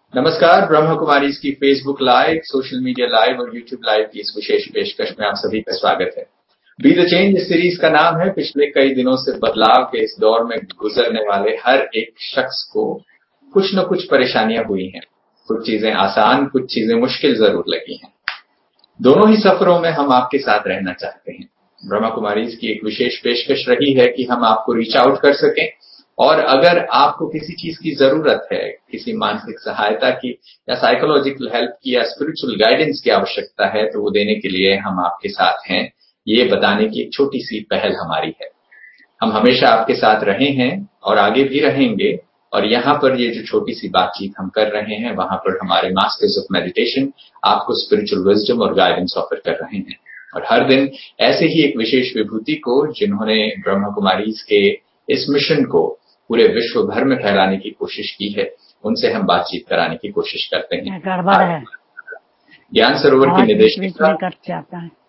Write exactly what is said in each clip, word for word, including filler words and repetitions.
नमस्कार, ब्रह्म कुमारी की Facebook live, social media live और यूट्यूब लाइव की इस विशेष पेशकश में आप सभी का स्वागत है। बी द चेंज इस सीरीज का नाम है। पिछले कई दिनों से बदलाव के इस दौर में गुजरने वाले हर एक शख्स को कुछ न कुछ परेशानियां हुई हैं। कुछ चीजें आसान, कुछ चीजें मुश्किल जरूर लगी हैं। दोनों ही सफरों में हम आपके साथ रहना चाहते हैं। ब्रह्मा कुमारी की एक विशेष पेशकश रही है कि हम आपको रीच आउट कर सकें, और अगर आपको किसी चीज की जरूरत है, किसी मानसिक सहायता की या साइकोलॉजिकल हेल्प की या स्पिरिचुअल गाइडेंस की आवश्यकता है, तो वो देने के लिए हम आपके साथ हैं, ये बताने की एक छोटी सी पहल हमारी है। हम हमेशा आपके साथ रहे हैं और आगे भी रहेंगे, और यहाँ पर ये जो छोटी सी बातचीत हम कर रहे हैं, वहां पर हमारे मास्टर्स ऑफ मेडिटेशन आपको स्पिरिचुअल विजडम और गाइडेंस ऑफर कर रहे हैं। और हर दिन ऐसे ही एक विशेष विभूति को, जिन्होंने ब्रह्मा कुमारी के इस मिशन को पूरे विश्व भर में फैलाने की कोशिश की है, उनसे हम बातचीत कराने की कोशिश करते हैं। गड़बड़ है। ज्ञान सरोवर की निदेशिका निदेशिका कट जाता है।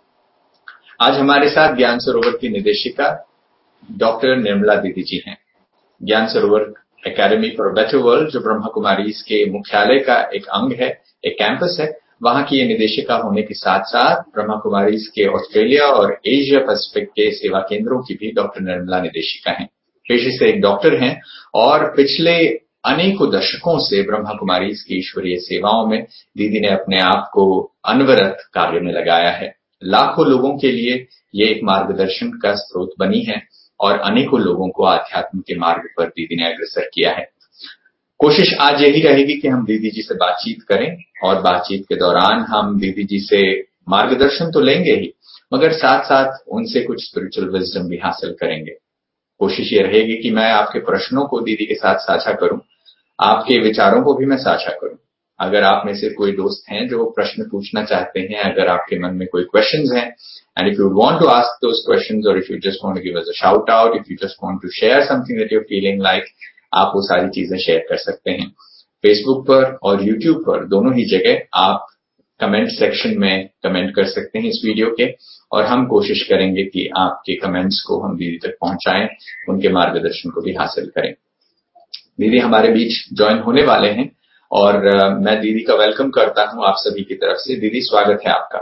आज हमारे साथ ज्ञान सरोवर की निदेशिका डॉक्टर निर्मला दीदी जी हैं। ज्ञान Sarovar academy for better world, जो ब्रह्मा कुमारी के मुख्यालय का एक अंग है, एक कैंपस है, वहां की ये निदेशिका होने के साथ साथ ब्रह्मा कुमारी के ऑस्ट्रेलिया और एशिया पैसिफिक के सेवा केंद्रों की भी डॉक्टर निर्मला निदेशिका हैं। पेशे से एक डॉक्टर हैं और पिछले अनेकों दशकों से ब्रह्मा कुमारी की ईश्वरीय सेवाओं में दीदी ने अपने आप को अनवरत कार्य में लगाया है। लाखों लोगों के लिए ये एक मार्गदर्शन का स्रोत बनी है और अनेकों लोगों को आध्यात्म के मार्ग पर दीदी ने अग्रसर किया है। कोशिश आज यही रहेगी कि हम दीदी जी से बातचीत करें, और बातचीत के दौरान हम दीदी जी से मार्गदर्शन तो लेंगे ही, मगर साथ साथ उनसे कुछ स्पिरिचुअल विजडम भी हासिल करेंगे। कोशिश ये रहेगी कि मैं आपके प्रश्नों को दीदी के साथ साझा करूं, आपके विचारों को भी मैं साझा करूं। अगर आप में से कोई दोस्त हैं जो प्रश्न पूछना चाहते हैं, अगर आपके मन में कोई क्वेश्चंस हैं, and if you want to ask those questions, or if you just want to give us a shout out, if you just want to share something that you're feeling like, आप वो सारी चीजें share कर सकते हैं। Facebook पर और YouTube पर दोनों ही जगह आप कमेंट सेक्शन में कमेंट कर सकते हैं इस वीडियो के, और हम कोशिश करेंगे कि आपके कमेंट्स को हम दीदी तक पहुंचाएं, उनके मार्गदर्शन को भी हासिल करें। दीदी हमारे बीच ज्वाइन होने वाले हैं, और मैं दीदी का वेलकम करता हूं आप सभी की तरफ से। दीदी, स्वागत है आपका।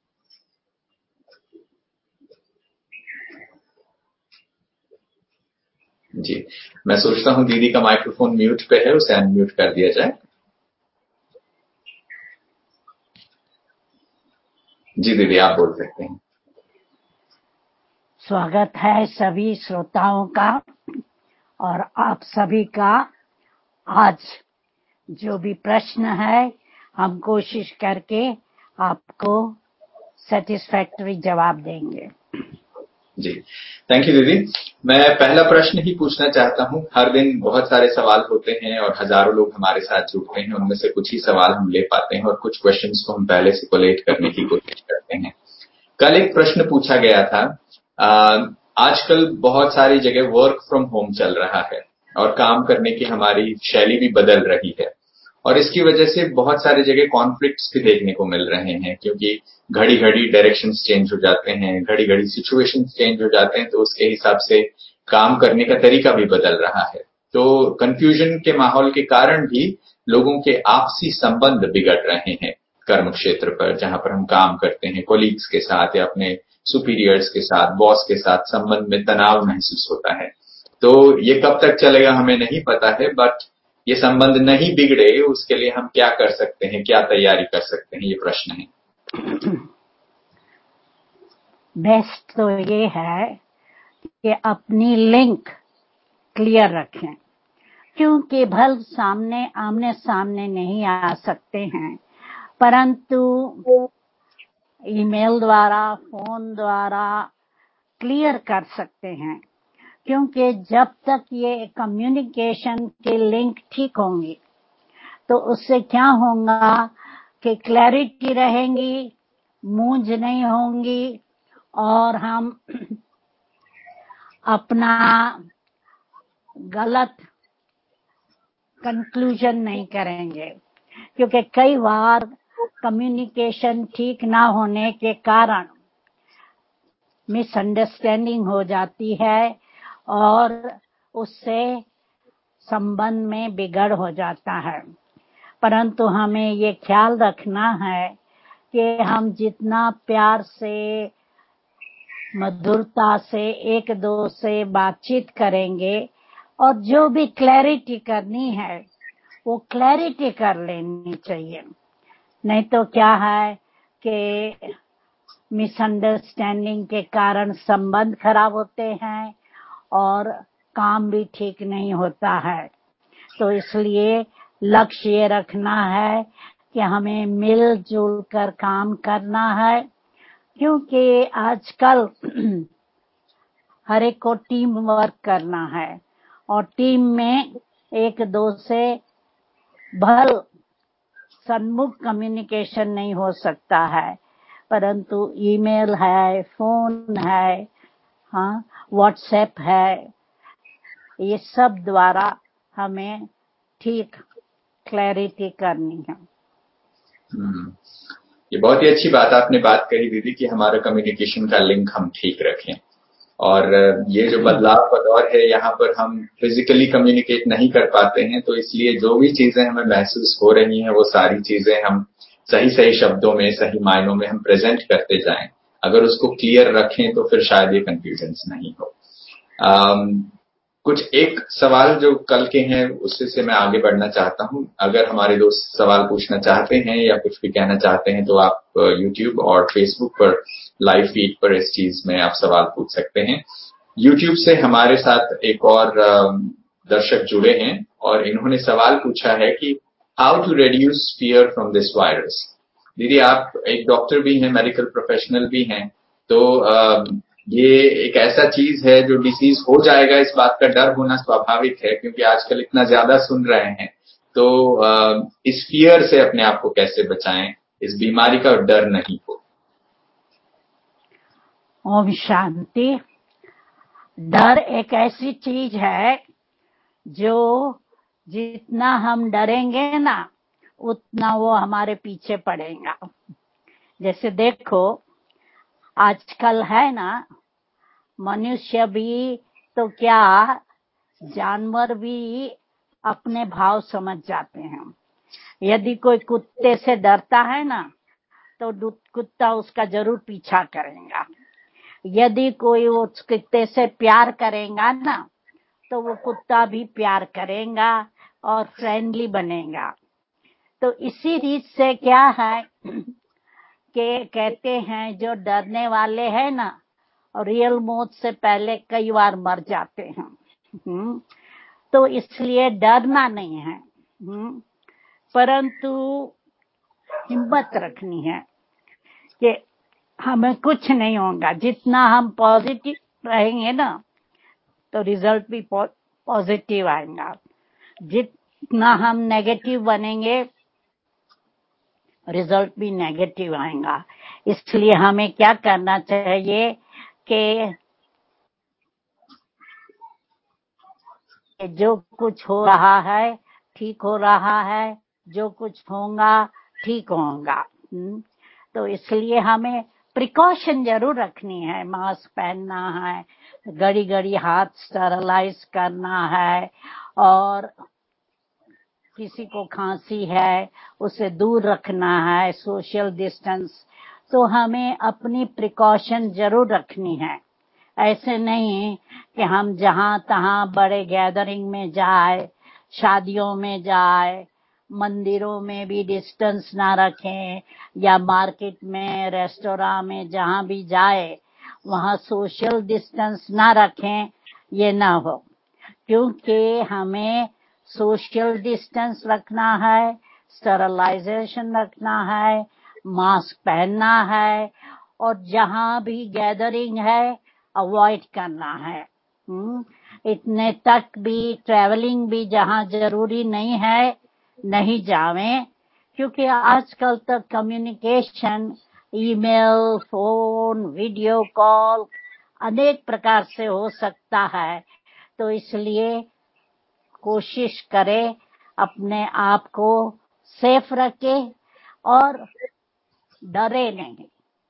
जी, मैं सोचता हूं दीदी का माइक्रोफोन म्यूट पे है, उसे अनम्यूट कर दिया जाए। जी दीदी, आप बोल सकते हैं। स्वागत है सभी श्रोताओं का, और आप सभी का आज जो भी प्रश्न है, हम कोशिश करके आपको सेटिस्फैक्टरी जवाब देंगे। जी, थैंक यू दीदी। मैं पहला प्रश्न ही पूछना चाहता हूं। हर दिन बहुत सारे सवाल होते हैं और हजारों लोग हमारे साथ जुड़ते हैं, उनमें से कुछ ही सवाल हम ले पाते हैं और कुछ क्वेश्चंस को हम पहले से कोलेट करने की कोशिश करते हैं। कल एक प्रश्न पूछा गया था, आजकल बहुत सारी जगह वर्क फ्रॉम होम चल रहा है और काम करने की हमारी शैली भी बदल रही है, और इसकी वजह से बहुत सारी जगह कॉन्फ्लिक्ट्स भी देखने को मिल रहे हैं, क्योंकि घड़ी घड़ी डायरेक्शंस चेंज हो जाते हैं, घड़ी घड़ी सिचुएशंस चेंज हो जाते हैं, तो उसके हिसाब से काम करने का तरीका भी बदल रहा है। तो कंफ्यूजन के माहौल के कारण भी लोगों के आपसी संबंध बिगड़ रहे हैं। कर्म क्षेत्र पर जहां पर हम काम करते हैं, कोलीग्स के साथ या अपने सुपीरियर्स के साथ, बॉस के साथ संबंध में तनाव महसूस होता है। तो ये कब तक चलेगा हमें नहीं पता है, बट ये संबंध नहीं बिगड़े उसके लिए हम क्या कर सकते हैं, क्या तैयारी कर सकते हैं, ये प्रश्न है। बेस्ट तो ये है कि अपनी लिंक क्लियर रखें, क्योंकि भल सामने आमने सामने नहीं आ सकते हैं, परंतु ईमेल द्वारा, फोन द्वारा क्लियर कर सकते हैं। क्योंकि जब तक ये कम्युनिकेशन के लिंक ठीक होंगे, तो उससे क्या होगा कि क्लैरिटी रहेंगी, मूंझ नहीं होंगी, और हम अपना गलत कंक्लूजन नहीं करेंगे। क्योंकि कई बार कम्युनिकेशन ठीक ना होने के कारण मिसअंडरस्टैंडिंग हो जाती है और उससे संबंध में बिगड़ हो जाता है। परंतु हमें ये ख्याल रखना है कि हम जितना प्यार से, मधुरता से एक दो से बातचीत करेंगे और जो भी क्लैरिटी करनी है वो क्लैरिटी कर लेनी चाहिए। नहीं तो क्या है कि मिसअंडरस्टैंडिंग के कारण संबंध खराब होते हैं और काम भी ठीक नहीं होता है। तो इसलिए लक्ष्य ये रखना है कि हमें मिलजुल कर काम करना है, क्योंकि आजकल हर एक को टीम वर्क करना है और टीम में एक दो से भल सन्मुख कम्युनिकेशन नहीं हो सकता है, परंतु ईमेल है, फोन है, हाँ, व्हाट्सएप है, ये सब द्वारा हमें ठीक क्लैरिटी करनी है। हम्म, ये बहुत ही अच्छी बात आपने बात कही दीदी कि हमारा कम्युनिकेशन का लिंक हम ठीक रखें। और ये जो बदलाव का दौर है, यहाँ पर हम फिजिकली कम्युनिकेट नहीं कर पाते हैं, तो इसलिए जो भी चीजें हमें महसूस हो रही हैं वो सारी चीजें हम सही सही शब्दों में, सही मायनों में हम प्रेजेंट करते जाएं। अगर उसको क्लियर रखें तो फिर शायद ये कंफ्यूजन नहीं हो। आम, कुछ एक सवाल जो कल के हैं उससे से मैं आगे बढ़ना चाहता हूं। अगर हमारे दोस्त सवाल पूछना चाहते हैं या कुछ भी कहना चाहते हैं तो आप यूट्यूब और फेसबुक पर लाइव फीड पर इस चीज में आप सवाल पूछ सकते हैं। यूट्यूब से हमारे साथ एक और दर्शक जुड़े हैं और इन्होंने सवाल पूछा है कि how to reduce fear from this virus. दीदी, आप एक डॉक्टर भी हैं, मेडिकल प्रोफेशनल भी हैं, तो ये एक ऐसा चीज है जो डिसीज हो जाएगा, इस बात का डर होना स्वाभाविक है, क्योंकि आजकल इतना ज्यादा सुन रहे हैं। तो इस फियर से अपने आप को कैसे बचाएं, इस बीमारी का डर नहीं हो। ओम शांति। डर एक ऐसी चीज है जो जितना हम डरेंगे ना उतना वो हमारे पीछे पड़ेगा। जैसे देखो आजकल है ना, मनुष्य भी तो क्या, जानवर भी अपने भाव समझ जाते हैं। यदि कोई कुत्ते से डरता है ना तो कुत्ता उसका जरूर पीछा करेगा। यदि कोई उस कुत्ते से प्यार करेगा ना तो वो कुत्ता भी प्यार करेगा और फ्रेंडली बनेगा। तो इसी रीत से क्या है कि कहते हैं जो डरने वाले हैं ना रियल मौत से पहले कई बार मर जाते हैं। तो इसलिए डरना नहीं है, परंतु हिम्मत रखनी है कि हमें कुछ नहीं होगा। जितना हम पॉजिटिव रहेंगे ना तो रिजल्ट भी पॉजिटिव आएगा, जितना हम नेगेटिव बनेंगे रिजल्ट भी नेगेटिव आएगा। इसलिए हमें क्या करना चाहिए कि जो कुछ हो रहा है ठीक हो रहा है, जो कुछ होगा ठीक होगा। तो इसलिए हमें प्रिकॉशन जरूर रखनी है। मास्क पहनना है, घड़ी घड़ी हाथ स्टरलाइज करना है, और किसी को खांसी है उसे दूर रखना है, सोशल डिस्टेंस। तो हमें अपनी प्रिकॉशन जरूर रखनी है। ऐसे नहीं कि हम जहां तहां बड़े गैदरिंग में जाए, शादियों में जाए, मंदिरों में भी डिस्टेंस ना रखें, या मार्केट में, रेस्टोरेंट में जहां भी जाए वहां सोशल डिस्टेंस ना रखें, ये ना हो। क्योंकि हमें सोशल डिस्टेंस रखना है, स्टरलाइजेशन रखना है, मास्क पहनना है, और जहां भी गैदरिंग है अवॉइड करना है। हुँ? इतने तक भी ट्रैवलिंग भी जहां जरूरी नहीं है नहीं जावें, क्योंकि आजकल तक communication email, phone, video call अनेक प्रकार से हो सकता है। तो इसलिए कोशिश करें अपने आप को सेफ रखे और डरे नहीं।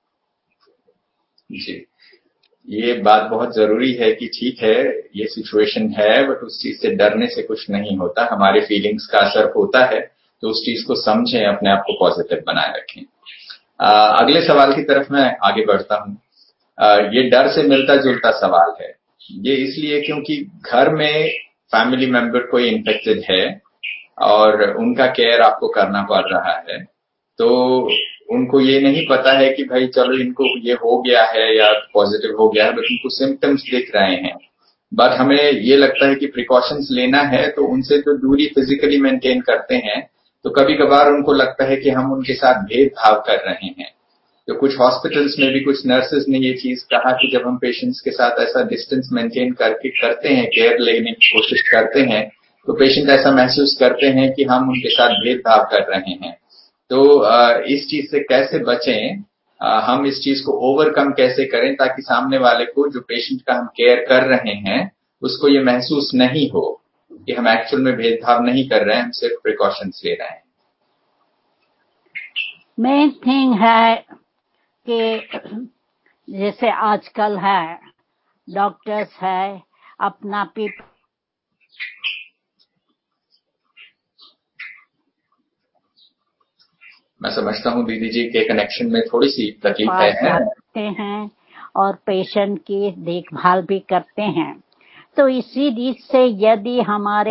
जी, ये बात बहुत जरूरी है कि ठीक है ये सिचुएशन है, बट उस चीज से डरने से कुछ नहीं होता। हमारे फीलिंग्स का असर होता है, तो उस चीज को समझें, अपने आप को पॉजिटिव बनाए रखें। आ, अगले सवाल की तरफ मैं आगे बढ़ता हूँ। ये डर से मिलता जुलता सवाल है। ये इसलिए क्योंकि घर में फैमिली मेंबर कोई इन्फेक्टेड है और उनका केयर आपको करना पड़ रहा है, तो उनको ये नहीं पता है कि भाई चलो इनको ये हो गया है या पॉजिटिव हो गया है, बट उनको सिम्टम्स दिख रहे हैं। बट हमें ये लगता है कि प्रिकॉशंस लेना है, तो उनसे जो दूरी फिजिकली मेंटेन करते हैं, तो कभी कभार उनको लगता है कि हम उनके साथ भेदभाव कर रहे हैं। तो कुछ हॉस्पिटल्स में भी कुछ नर्सेज ने ये चीज कहा कि जब हम पेशेंट्स के साथ ऐसा डिस्टेंस मेंटेन करके करते हैं, केयर लेने की कोशिश करते हैं, तो पेशेंट ऐसा महसूस करते हैं कि हम उनके साथ भेदभाव कर रहे हैं। तो इस चीज से कैसे बचें, हम इस चीज को ओवरकम कैसे करें ताकि सामने वाले को, जो पेशेंट का हम केयर कर रहे हैं, उसको ये महसूस नहीं हो कि हम एक्चुअल में भेदभाव नहीं कर रहे हैं, हम सिर्फ प्रिकॉशंस ले रहे हैं। मेन थिंग है कि जैसे आजकल है, डॉक्टर्स है, अपना पीप मैं समझता हूँ दीदी जी के कनेक्शन में थोड़ी सी तकलीफ है, जाते हैं और पेशेंट की देखभाल भी करते हैं। तो इसी रीत से यदि हमारे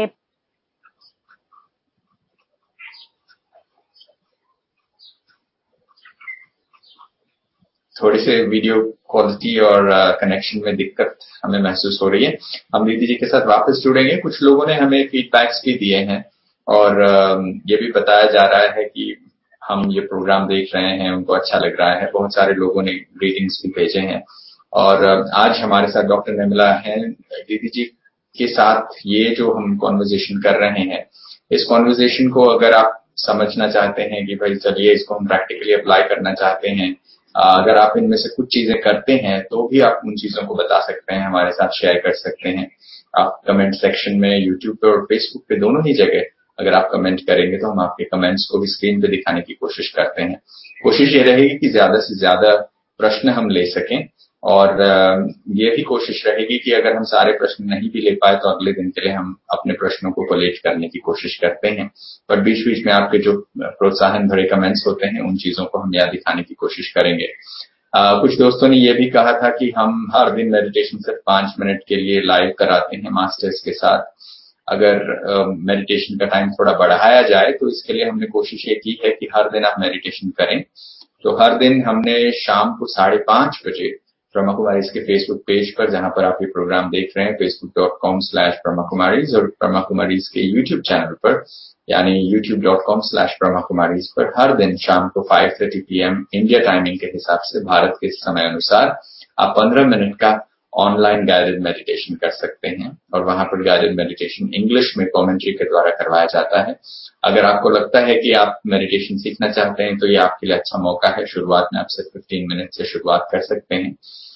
थोड़ी से वीडियो क्वालिटी और कनेक्शन में दिक्कत हमें महसूस हो रही है। हम दीदी जी के साथ वापस जुड़ेंगे। कुछ लोगों ने हमें फीडबैक्स भी दिए हैं और ये भी बताया जा रहा है कि हम ये प्रोग्राम देख रहे हैं, उनको अच्छा लग रहा है। बहुत सारे लोगों ने ग्रीटिंग्स भी भेजे हैं। और आज हमारे साथ डॉक्टर निर्मला हैं। दीदी जी के साथ ये जो हम कॉन्वर्जेशन कर रहे हैं, इस कॉन्वर्जेशन को अगर आप समझना चाहते हैं कि भाई चलिए इसको हम प्रैक्टिकली अप्लाई करना चाहते हैं, अगर आप इनमें से कुछ चीजें करते हैं तो भी आप उन चीजों को बता सकते हैं, हमारे साथ शेयर कर सकते हैं। आप कमेंट सेक्शन में यूट्यूब पे और फेसबुक पे दोनों ही जगह अगर आप कमेंट करेंगे तो हम आपके कमेंट्स को भी स्क्रीन पे दिखाने की कोशिश करते हैं। कोशिश ये रहेगी कि ज्यादा से ज्यादा प्रश्न हम ले सकें और ये भी कोशिश रहेगी कि अगर हम सारे प्रश्न नहीं भी ले पाए तो अगले दिन के लिए हम अपने प्रश्नों को कोलेट करने की कोशिश करते हैं। पर बीच बीच में आपके जो प्रोत्साहन भरे कमेंट्स होते हैं, उन चीजों को हम याद दिखाने की कोशिश करेंगे। आ, कुछ दोस्तों ने ये भी कहा था कि हम हर दिन मेडिटेशन सिर्फ पांच मिनट के लिए लाइव कराते हैं मास्टर्स के साथ। अगर मेडिटेशन का टाइम थोड़ा बढ़ाया जाए तो इसके लिए हमने कोशिश ये की है कि हर दिन आप मेडिटेशन करें। तो हर दिन हमने शाम को साढ़े पांच बजे ब्रह्मा कुमारीज के फेसबुक पेज पर, जहां पर आप ये प्रोग्राम देख रहे हैं, Facebook dot com slash Brahma Kumaris, और ब्रह्मा कुमारीज के यूट्यूब चैनल पर यानी YouTube dot com slash Brahma Kumaris पर हर दिन शाम को five thirty P M India timing के हिसाब से, भारत के समय अनुसार, आप पंद्रह मिनट का ऑनलाइन गाइडेड मेडिटेशन कर सकते हैं। और वहां पर गाइडेड मेडिटेशन इंग्लिश में कमेंट्री के द्वारा करवाया जाता है। अगर आपको लगता है कि आप मेडिटेशन सीखना चाहते हैं तो ये आपके लिए अच्छा मौका है। शुरुआत में आप सिर्फ फिफ्टीन मिनट से शुरुआत कर सकते हैं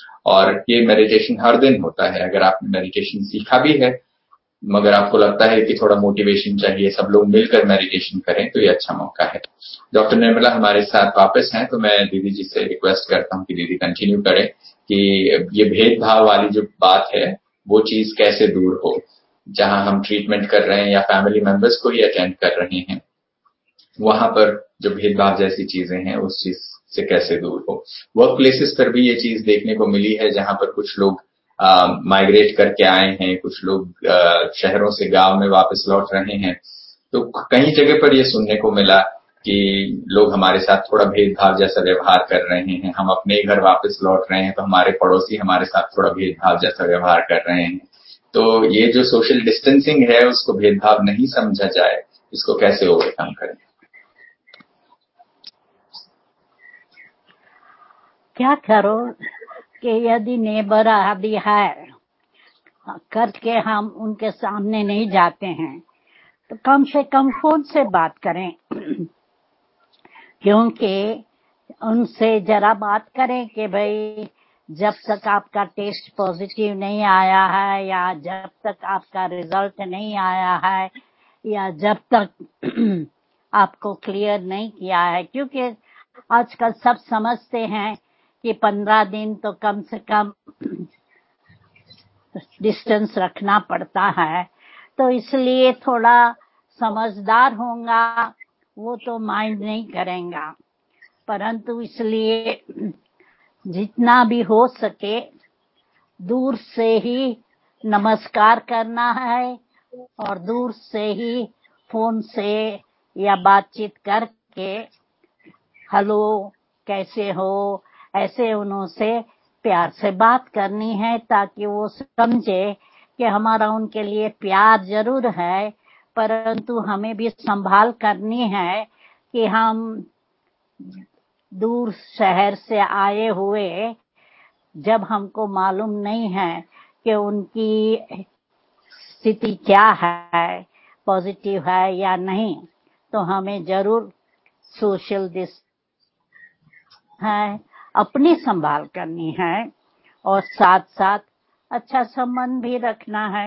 और ये मेडिटेशन हर दिन होता है। अगर आपने मेडिटेशन सीखा भी है मगर आपको लगता है कि थोड़ा मोटिवेशन चाहिए, सब लोग मिलकर मेडिटेशन करें, तो ये अच्छा मौका है। डॉक्टर निर्मला हमारे साथ वापस हैं, तो मैं दीदी जी से रिक्वेस्ट करता हूं कि दीदी कंटिन्यू करें कि ये भेदभाव वाली जो बात है वो चीज कैसे दूर हो, जहां हम ट्रीटमेंट कर रहे हैं या फैमिली मेंबर्स को ही अटेंड कर रहे हैं, वहां पर जो भेदभाव जैसी चीजें हैं उस चीज से कैसे दूर हो। वर्क प्लेसेस पर भी ये चीज देखने को मिली है, जहां पर कुछ लोग माइग्रेट करके आए हैं, कुछ लोग आ, शहरों से गांव में वापस लौट रहे हैं। तो कई जगह पर ये सुनने को मिला कि लोग हमारे साथ थोड़ा भेदभाव जैसा व्यवहार कर रहे हैं। हम अपने घर वापस लौट रहे हैं तो हमारे पड़ोसी हमारे साथ थोड़ा भेदभाव जैसा व्यवहार कर रहे हैं। तो ये जो सोशल डिस्टेंसिंग है उसको भेदभाव नहीं समझा जाए, इसको कैसे ओवरकम करें? क्या करो कि यदि नेबर आदि है करके हम उनके सामने नहीं जाते हैं तो कम से कम फोन से बात करें, क्योंकि उनसे जरा बात करें कि भाई जब तक आपका टेस्ट पॉजिटिव नहीं आया है या जब तक आपका रिजल्ट नहीं आया है या जब तक आपको क्लियर नहीं किया है, क्योंकि आजकल सब समझते हैं कि पंद्रह दिन तो कम से कम डिस्टेंस रखना पड़ता है। तो इसलिए थोड़ा समझदार होगा वो तो माइंड नहीं करेगा, परंतु इसलिए जितना भी हो सके दूर से ही नमस्कार करना है और दूर से ही फोन से या बातचीत करके हेलो कैसे हो ऐसे उनसे प्यार से बात करनी है, ताकि वो समझे कि हमारा उनके लिए प्यार जरूर है, परंतु हमें भी संभाल करनी है कि हम दूर शहर से आए हुए जब हमको मालूम नहीं है कि उनकी स्थिति क्या है, पॉजिटिव है या नहीं, तो हमें जरूर सोशल डिस्टेंस है, अपनी संभाल करनी है और साथ साथ अच्छा संबंध भी रखना है।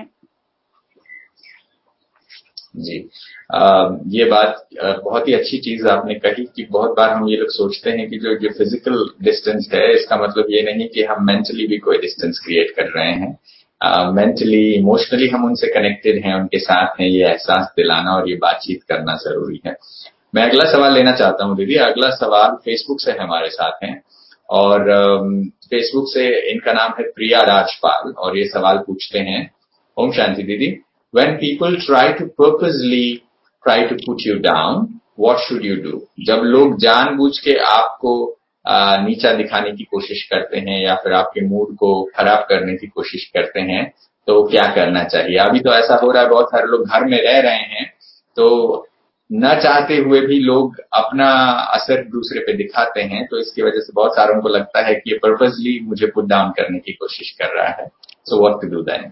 जी आ, ये बात आ, बहुत ही अच्छी चीज आपने कही कि बहुत बार हम ये लोग सोचते हैं कि जो जो फिजिकल डिस्टेंस है इसका मतलब ये नहीं कि हम मेंटली भी कोई डिस्टेंस क्रिएट कर रहे हैं। मेंटली uh, इमोशनली हम उनसे कनेक्टेड हैं, उनके साथ हैं, ये एहसास दिलाना और ये बातचीत करना जरूरी है। मैं अगला सवाल लेना चाहता हूँ दीदी। अगला सवाल फेसबुक से हमारे साथ हैं और फेसबुक से इनका नाम है प्रिया राजपाल और ये सवाल पूछते हैं। ओम शांति दीदी, when people try to purposely try to put you down, what should you do? जब लोग जानबूझ के आपको आ, नीचा दिखाने की कोशिश करते हैं या फिर आपके मूड को खराब करने की कोशिश करते हैं तो क्या करना चाहिए? अभी तो ऐसा हो रहा है, बहुत सारे लोग घर में रह रहे हैं तो न चाहते हुए भी लोग अपना असर दूसरे पे दिखाते हैं, तो इसकी वजह से बहुत सारों को लगता है कि ये पर्पसली मुझे पुट डाउन करने की कोशिश कर रहा है। So what to do then?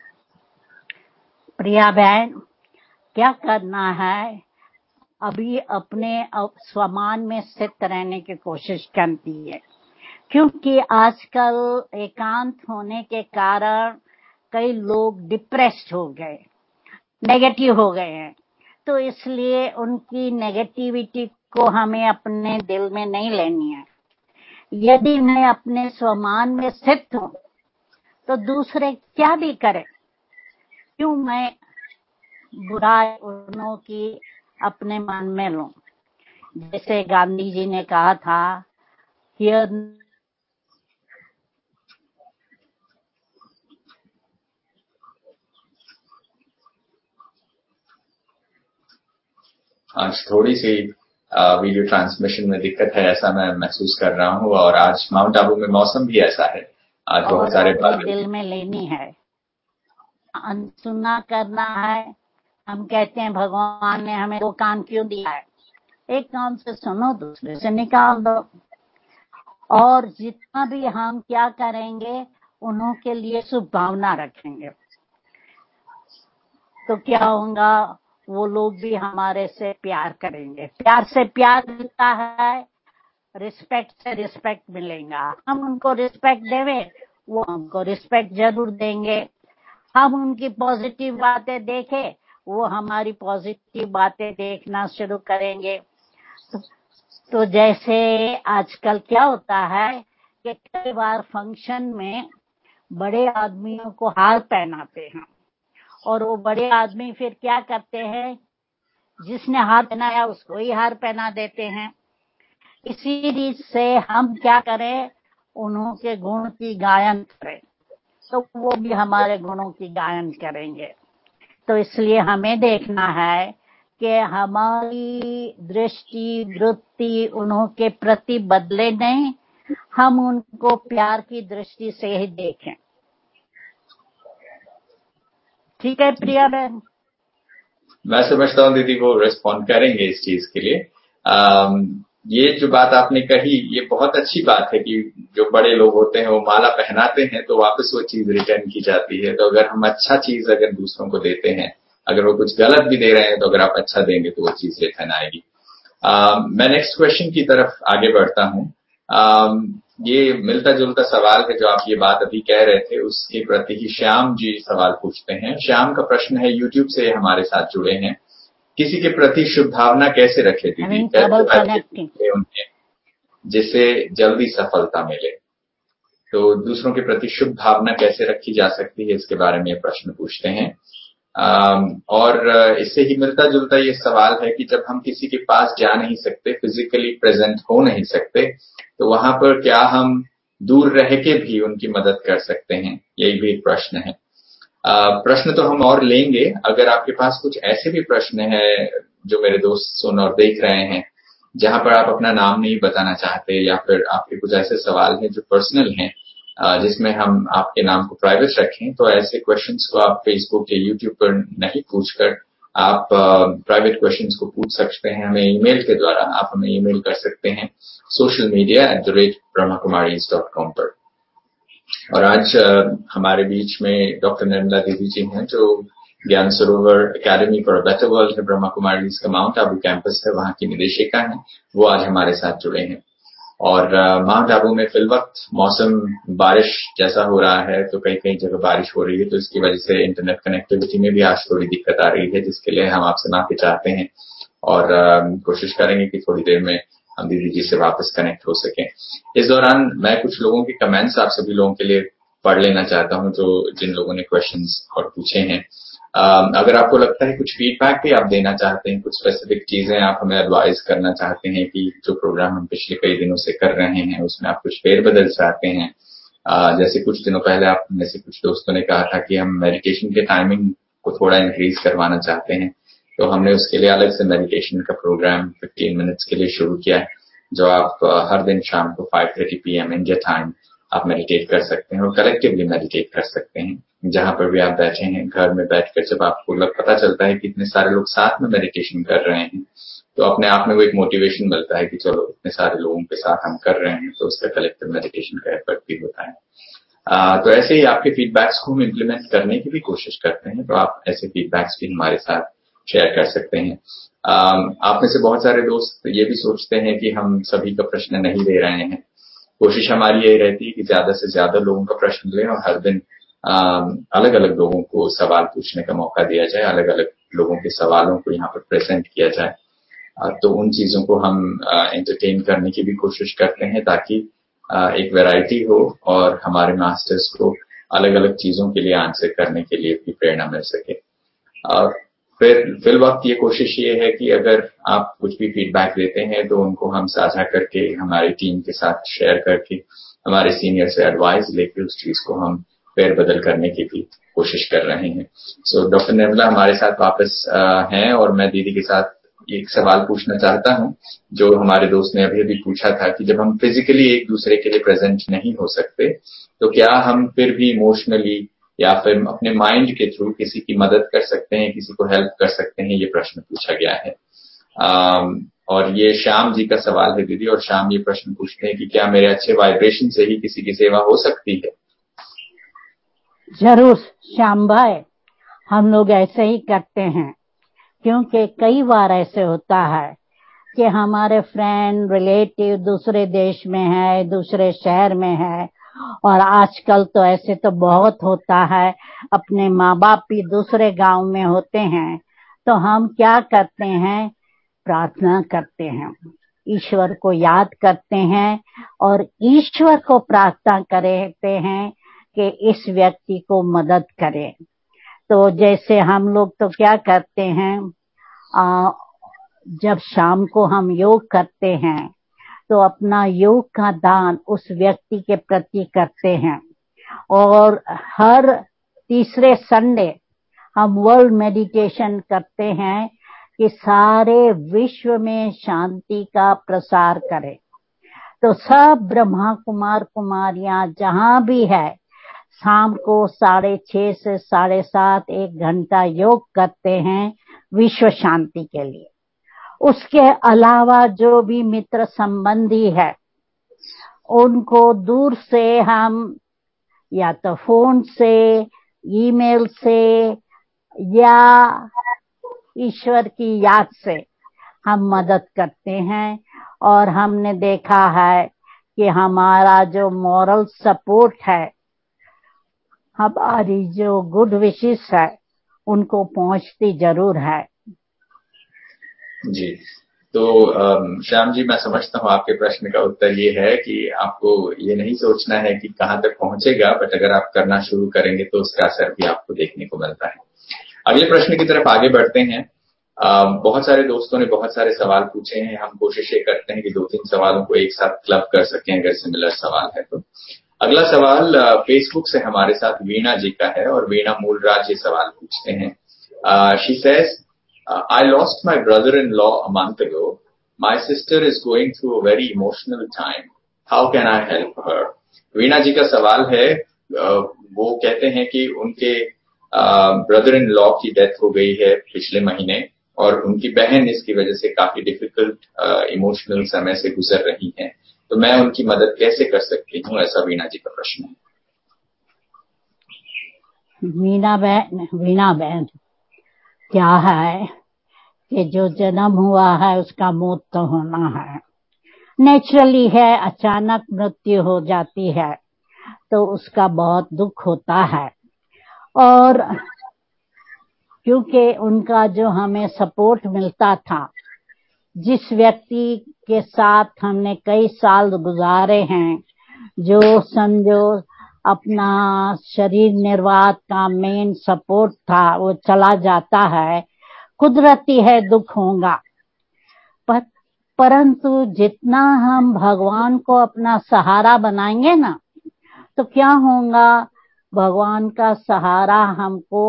Priya बहन, क्या करना है, अभी अपने स्वमान में स्थित रहने की कोशिश करती है, क्योंकि आजकल एकांत होने के कारण कई लोग डिप्रेस्ड हो गए, नेगेटिव हो गए हैं, तो इसलिए उनकी नेगेटिविटी को हमें अपने दिल में नहीं लेनी है। यदि मैं अपने स्वमान में स्थित हूं तो दूसरे क्या भी करे, क्यों मैं बुराई उन्हों की अपने मन में लूं। जैसे गांधी जी ने कहा था, हियर आज थोड़ी सी वीडियो ट्रांसमिशन में दिक्कत है, ऐसा मैं महसूस कर रहा हूँ। और आज माउंट आबू में मौसम भी ऐसा है, आज बहुत सारे बादल दिल में लेनी है, अनसुना करना है। हम कहते हैं भगवान ने हमें दो कान क्यों दिया है, एक कान से सुनो दूसरे से निकाल दो। और जितना भी हम क्या करेंगे उन्हों के लिए शुभ भावना रखेंगे तो क्या होगा, वो लोग भी हमारे से प्यार करेंगे। प्यार से प्यार मिलता है, रिस्पेक्ट से रिस्पेक्ट मिलेगा। हम उनको रिस्पेक्ट देवे, वो हमको रिस्पेक्ट जरूर देंगे। हम उनकी पॉजिटिव बातें देखें, वो हमारी पॉजिटिव बातें देखना शुरू करेंगे। तो, तो जैसे आजकल क्या होता है कि कई बार फंक्शन में बड़े आदमियों को हार पहनाते हैं और वो बड़े आदमी फिर क्या करते हैं, जिसने हार पहनाया उसको ही हार पहना देते हैं। इसी रीत से हम क्या करें, उन्हों के गुण की गायन करें तो वो भी हमारे गुणों की गायन करेंगे। तो इसलिए हमें देखना है कि हमारी दृष्टि वृत्ति उन्हों के प्रति बदले नहीं, हम उनको प्यार की दृष्टि से ही देखें। ठीक है प्रिया बहन? मैं समझता हूँ दीदी वो रिस्पॉन्ड करेंगे इस चीज के लिए। आ, ये जो बात आपने कही ये बहुत अच्छी बात है कि जो बड़े लोग होते हैं वो माला पहनाते हैं तो वापस वो चीज रिटर्न की जाती है। तो अगर हम अच्छा चीज अगर दूसरों को देते हैं, अगर वो कुछ गलत भी दे रहे हैं तो अगर आप अच्छा देंगे तो वो चीज रिटर्न आएगी। आ, मैं नेक्स्ट क्वेश्चन की तरफ आगे बढ़ता हूँ। ये मिलता जुलता सवाल है, जो आप ये बात अभी कह रहे थे उसके प्रति ही श्याम जी सवाल पूछते हैं। श्याम का प्रश्न है, यूट्यूब से हमारे साथ जुड़े हैं, किसी के प्रति शुभ भावना कैसे रखे दीदी, कैसे उनके जिससे जल्दी सफलता मिले। तो दूसरों के प्रति शुभ भावना कैसे रखी जा सकती है, इसके बारे में प्रश्न पूछते हैं। और इससे ही मिलता जुलता ये सवाल है कि जब हम किसी के पास जा नहीं सकते, फिजिकली प्रेजेंट हो नहीं सकते, तो वहां पर क्या हम दूर रह के भी उनकी मदद कर सकते हैं? यही भी एक प्रश्न है। प्रश्न तो हम और लेंगे। अगर आपके पास कुछ ऐसे भी प्रश्न हैं जो मेरे दोस्त सुन और देख रहे हैं, जहां पर आप अपना नाम नहीं बताना चाहते, या फिर आपके कुछ ऐसे सवाल हैं जो पर्सनल हैं, जिसमें हम आपके नाम को प्राइवेट रखें, तो ऐसे क्वेश्चंस को आप फेसबुक या यूट्यूब पर नहीं पूछकर आप प्राइवेट क्वेश्चंस को पूछ सकते हैं हमें ईमेल के द्वारा। आप हमें ईमेल कर सकते हैं social media at the rate Brahma Kumaris dot com पर। और आज हमारे बीच में डॉक्टर निर्मला दीदी जी हैं, जो Gyan Sarovar academy for a better world है, ब्रह्मा कुमारीज का माउंट आबू कैंपस है, वहां की निदेशिका हैं। वो आज हमारे साथ जुड़े हैं। और माउंट आबू में फिलवक्त मौसम बारिश जैसा हो रहा है, तो कई कई जगह बारिश हो रही है, तो इसकी वजह से इंटरनेट कनेक्टिविटी में भी आज थोड़ी दिक्कत आ रही है, जिसके लिए हम आपसे माफी चाहते हैं और कोशिश करेंगे कि थोड़ी देर में हम दीदी जी से वापस कनेक्ट हो सकें। इस दौरान मैं कुछ लोगों के कमेंट्स आप सभी लोगों के लिए पढ़ लेना चाहता हूं, जो जिन लोगों ने क्वेश्चंस और पूछे हैं। अगर आपको लगता है कुछ फीडबैक भी आप देना चाहते हैं, कुछ स्पेसिफिक चीजें आप हमें एडवाइस करना चाहते हैं कि जो प्रोग्राम हम पिछले कई दिनों से कर रहे हैं उसमें आप कुछ फेरबदल चाहते हैं, जैसे कुछ दिनों पहले आप में से कुछ दोस्तों ने कहा था कि हम मेडिटेशन के टाइमिंग को थोड़ा इंक्रीज करवाना चाहते हैं, तो हमने उसके लिए अलग से मेडिटेशन का प्रोग्राम फिफ्टीन मिनट्स के लिए शुरू किया है, जो आप हर दिन शाम को five thirty P M India time आप मेडिटेट कर सकते हैं और कलेक्टिवली मेडिटेट कर सकते हैं। जहां पर भी आप बैठे हैं, घर में बैठकर जब आपको लग पता चलता है कि इतने सारे लोग साथ में मेडिटेशन कर रहे हैं, तो अपने आप में वो एक मोटिवेशन मिलता है कि चलो इतने सारे लोगों के साथ हम कर रहे हैं, तो उसका कलेक्टिव मेडिटेशन का एफर्ट भी होता है। आ, तो ऐसे ही आपके फीडबैक्स को हम इम्प्लीमेंट करने की भी कोशिश करते हैं, तो आप ऐसे फीडबैक्स भी हमारे साथ शेयर कर सकते हैं। आप में से बहुत सारे दोस्त ये भी सोचते हैं कि हम सभी का प्रश्न नहीं ले रहे हैं। कोशिश हमारी यही रहती है कि ज्यादा से ज्यादा लोगों का प्रश्न लें और हर दिन अलग अलग लोगों को सवाल पूछने का मौका दिया जाए, अलग अलग लोगों के सवालों को यहाँ पर प्रेजेंट किया जाए। आ, तो उन चीजों को हम एंटरटेन करने की भी कोशिश करते हैं, ताकि आ, एक वैरायटी हो और हमारे मास्टर्स को अलग अलग चीजों के लिए आंसर करने के लिए भी प्रेरणा मिल सके। और फिर फिल वक्त ये कोशिश ये है कि अगर आप कुछ भी फीडबैक देते हैं तो उनको हम साझा करके हमारी टीम के साथ शेयर करके हमारे सीनियर से एडवाइस लेके उस चीज को हम फेर बदल करने की भी कोशिश कर रहे हैं। सो डॉक्टर निर्मला हमारे साथ वापस हैं और मैं दीदी के साथ एक सवाल पूछना चाहता हूं, जो हमारे दोस्त ने अभी अभी पूछा था कि जब हम फिजिकली एक दूसरे के लिए प्रेजेंट नहीं हो सकते, तो क्या हम फिर भी इमोशनली या फिर अपने माइंड के थ्रू किसी की मदद कर सकते हैं, किसी को हेल्प कर सकते हैं? ये प्रश्न पूछा गया है। आम, और ये श्याम जी का सवाल है दीदी, और श्याम ये प्रश्न पूछते हैं कि क्या मेरे अच्छे वाइब्रेशन से ही किसी की सेवा हो सकती है? जरूर श्याम भाई, हम लोग ऐसे ही करते हैं, क्योंकि कई बार ऐसे होता है कि हमारे फ्रेंड रिलेटिव दूसरे देश में है, दूसरे शहर में है, और आजकल तो ऐसे तो बहुत होता है, अपने माँ बाप भी दूसरे गांव में होते हैं, तो हम क्या करते हैं, प्रार्थना करते हैं, ईश्वर को याद करते हैं और ईश्वर को प्रार्थना करते हैं कि इस व्यक्ति को मदद करे। तो जैसे हम लोग तो क्या करते हैं, आ, जब शाम को हम योग करते हैं तो अपना योग का दान उस व्यक्ति के प्रति करते हैं। और हर तीसरे संडे हम वर्ल्ड मेडिटेशन करते हैं कि सारे विश्व में शांति का प्रसार करें। तो सब ब्रह्मा कुमार कुमारियां जहां भी है, शाम को साढ़े छह से साढ़े सात एक घंटा योग करते हैं विश्व शांति के लिए। उसके अलावा जो भी मित्र संबंधी है, उनको दूर से हम या तो फोन से, ईमेल से या ईश्वर की याद से हम मदद करते हैं। और हमने देखा है कि हमारा जो मॉरल सपोर्ट है, हमारी जो गुड विशेस है, उनको पहुंचती जरूर है। जी, तो श्याम जी, मैं समझता हूँ आपके प्रश्न का उत्तर ये है कि आपको ये नहीं सोचना है कि कहाँ तक पहुंचेगा, बट अगर आप करना शुरू करेंगे तो उसका असर भी आपको देखने को मिलता है। अगले प्रश्न की तरफ आगे बढ़ते हैं। आ, बहुत सारे दोस्तों ने बहुत सारे सवाल पूछे हैं। हम कोशिश ये करते हैं कि दो तीन सवालों को एक साथ क्लब कर सकें अगर सिमिलर सवाल है तो। अगला सवाल फेसबुक से हमारे साथ वीणा जी का है और वीणा मूलराज ये सवाल पूछते हैं। She says, I lost my brother in law a month ago. My sister is going through a very emotional time. How can I help her? Veena ji का सवाल है, uh, वो कहते हैं कि उनके ब्रदर इन लॉ की डेथ हो गई है पिछले महीने और उनकी बहन इसकी वजह से काफी डिफिकल्ट इमोशनल समय से गुजर रही हैं। तो मैं उनकी मदद कैसे कर सकती हूँ, ऐसा वीणा जी का प्रश्न है। वीणा बहन वीणा बहन क्या है कि जो जन्म हुआ है उसका मौत तो होना है, नेचुरली है। अचानक मृत्यु हो जाती है तो उसका बहुत दुख होता है। और क्योंकि उनका जो हमें सपोर्ट मिलता था, जिस व्यक्ति के साथ हमने कई साल गुजारे हैं, जो समझो अपना शरीर निर्वाह का मेन सपोर्ट था, वो चला जाता है। कुदरती है, दुख होगा, पर परंतु जितना हम भगवान को अपना सहारा बनाएंगे ना, तो क्या होगा, भगवान का सहारा हमको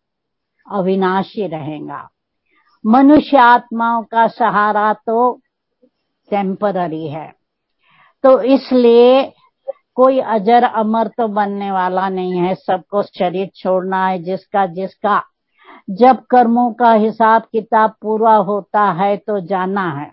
अविनाशी रहेगा। मनुष्य आत्माओं का सहारा तो टेम्पररी है। तो इसलिए कोई अजर अमर तो बनने वाला नहीं है, सबको शरीर छोड़ना है। जिसका जिसका जब कर्मों का हिसाब किताब पूरा होता है तो जाना है।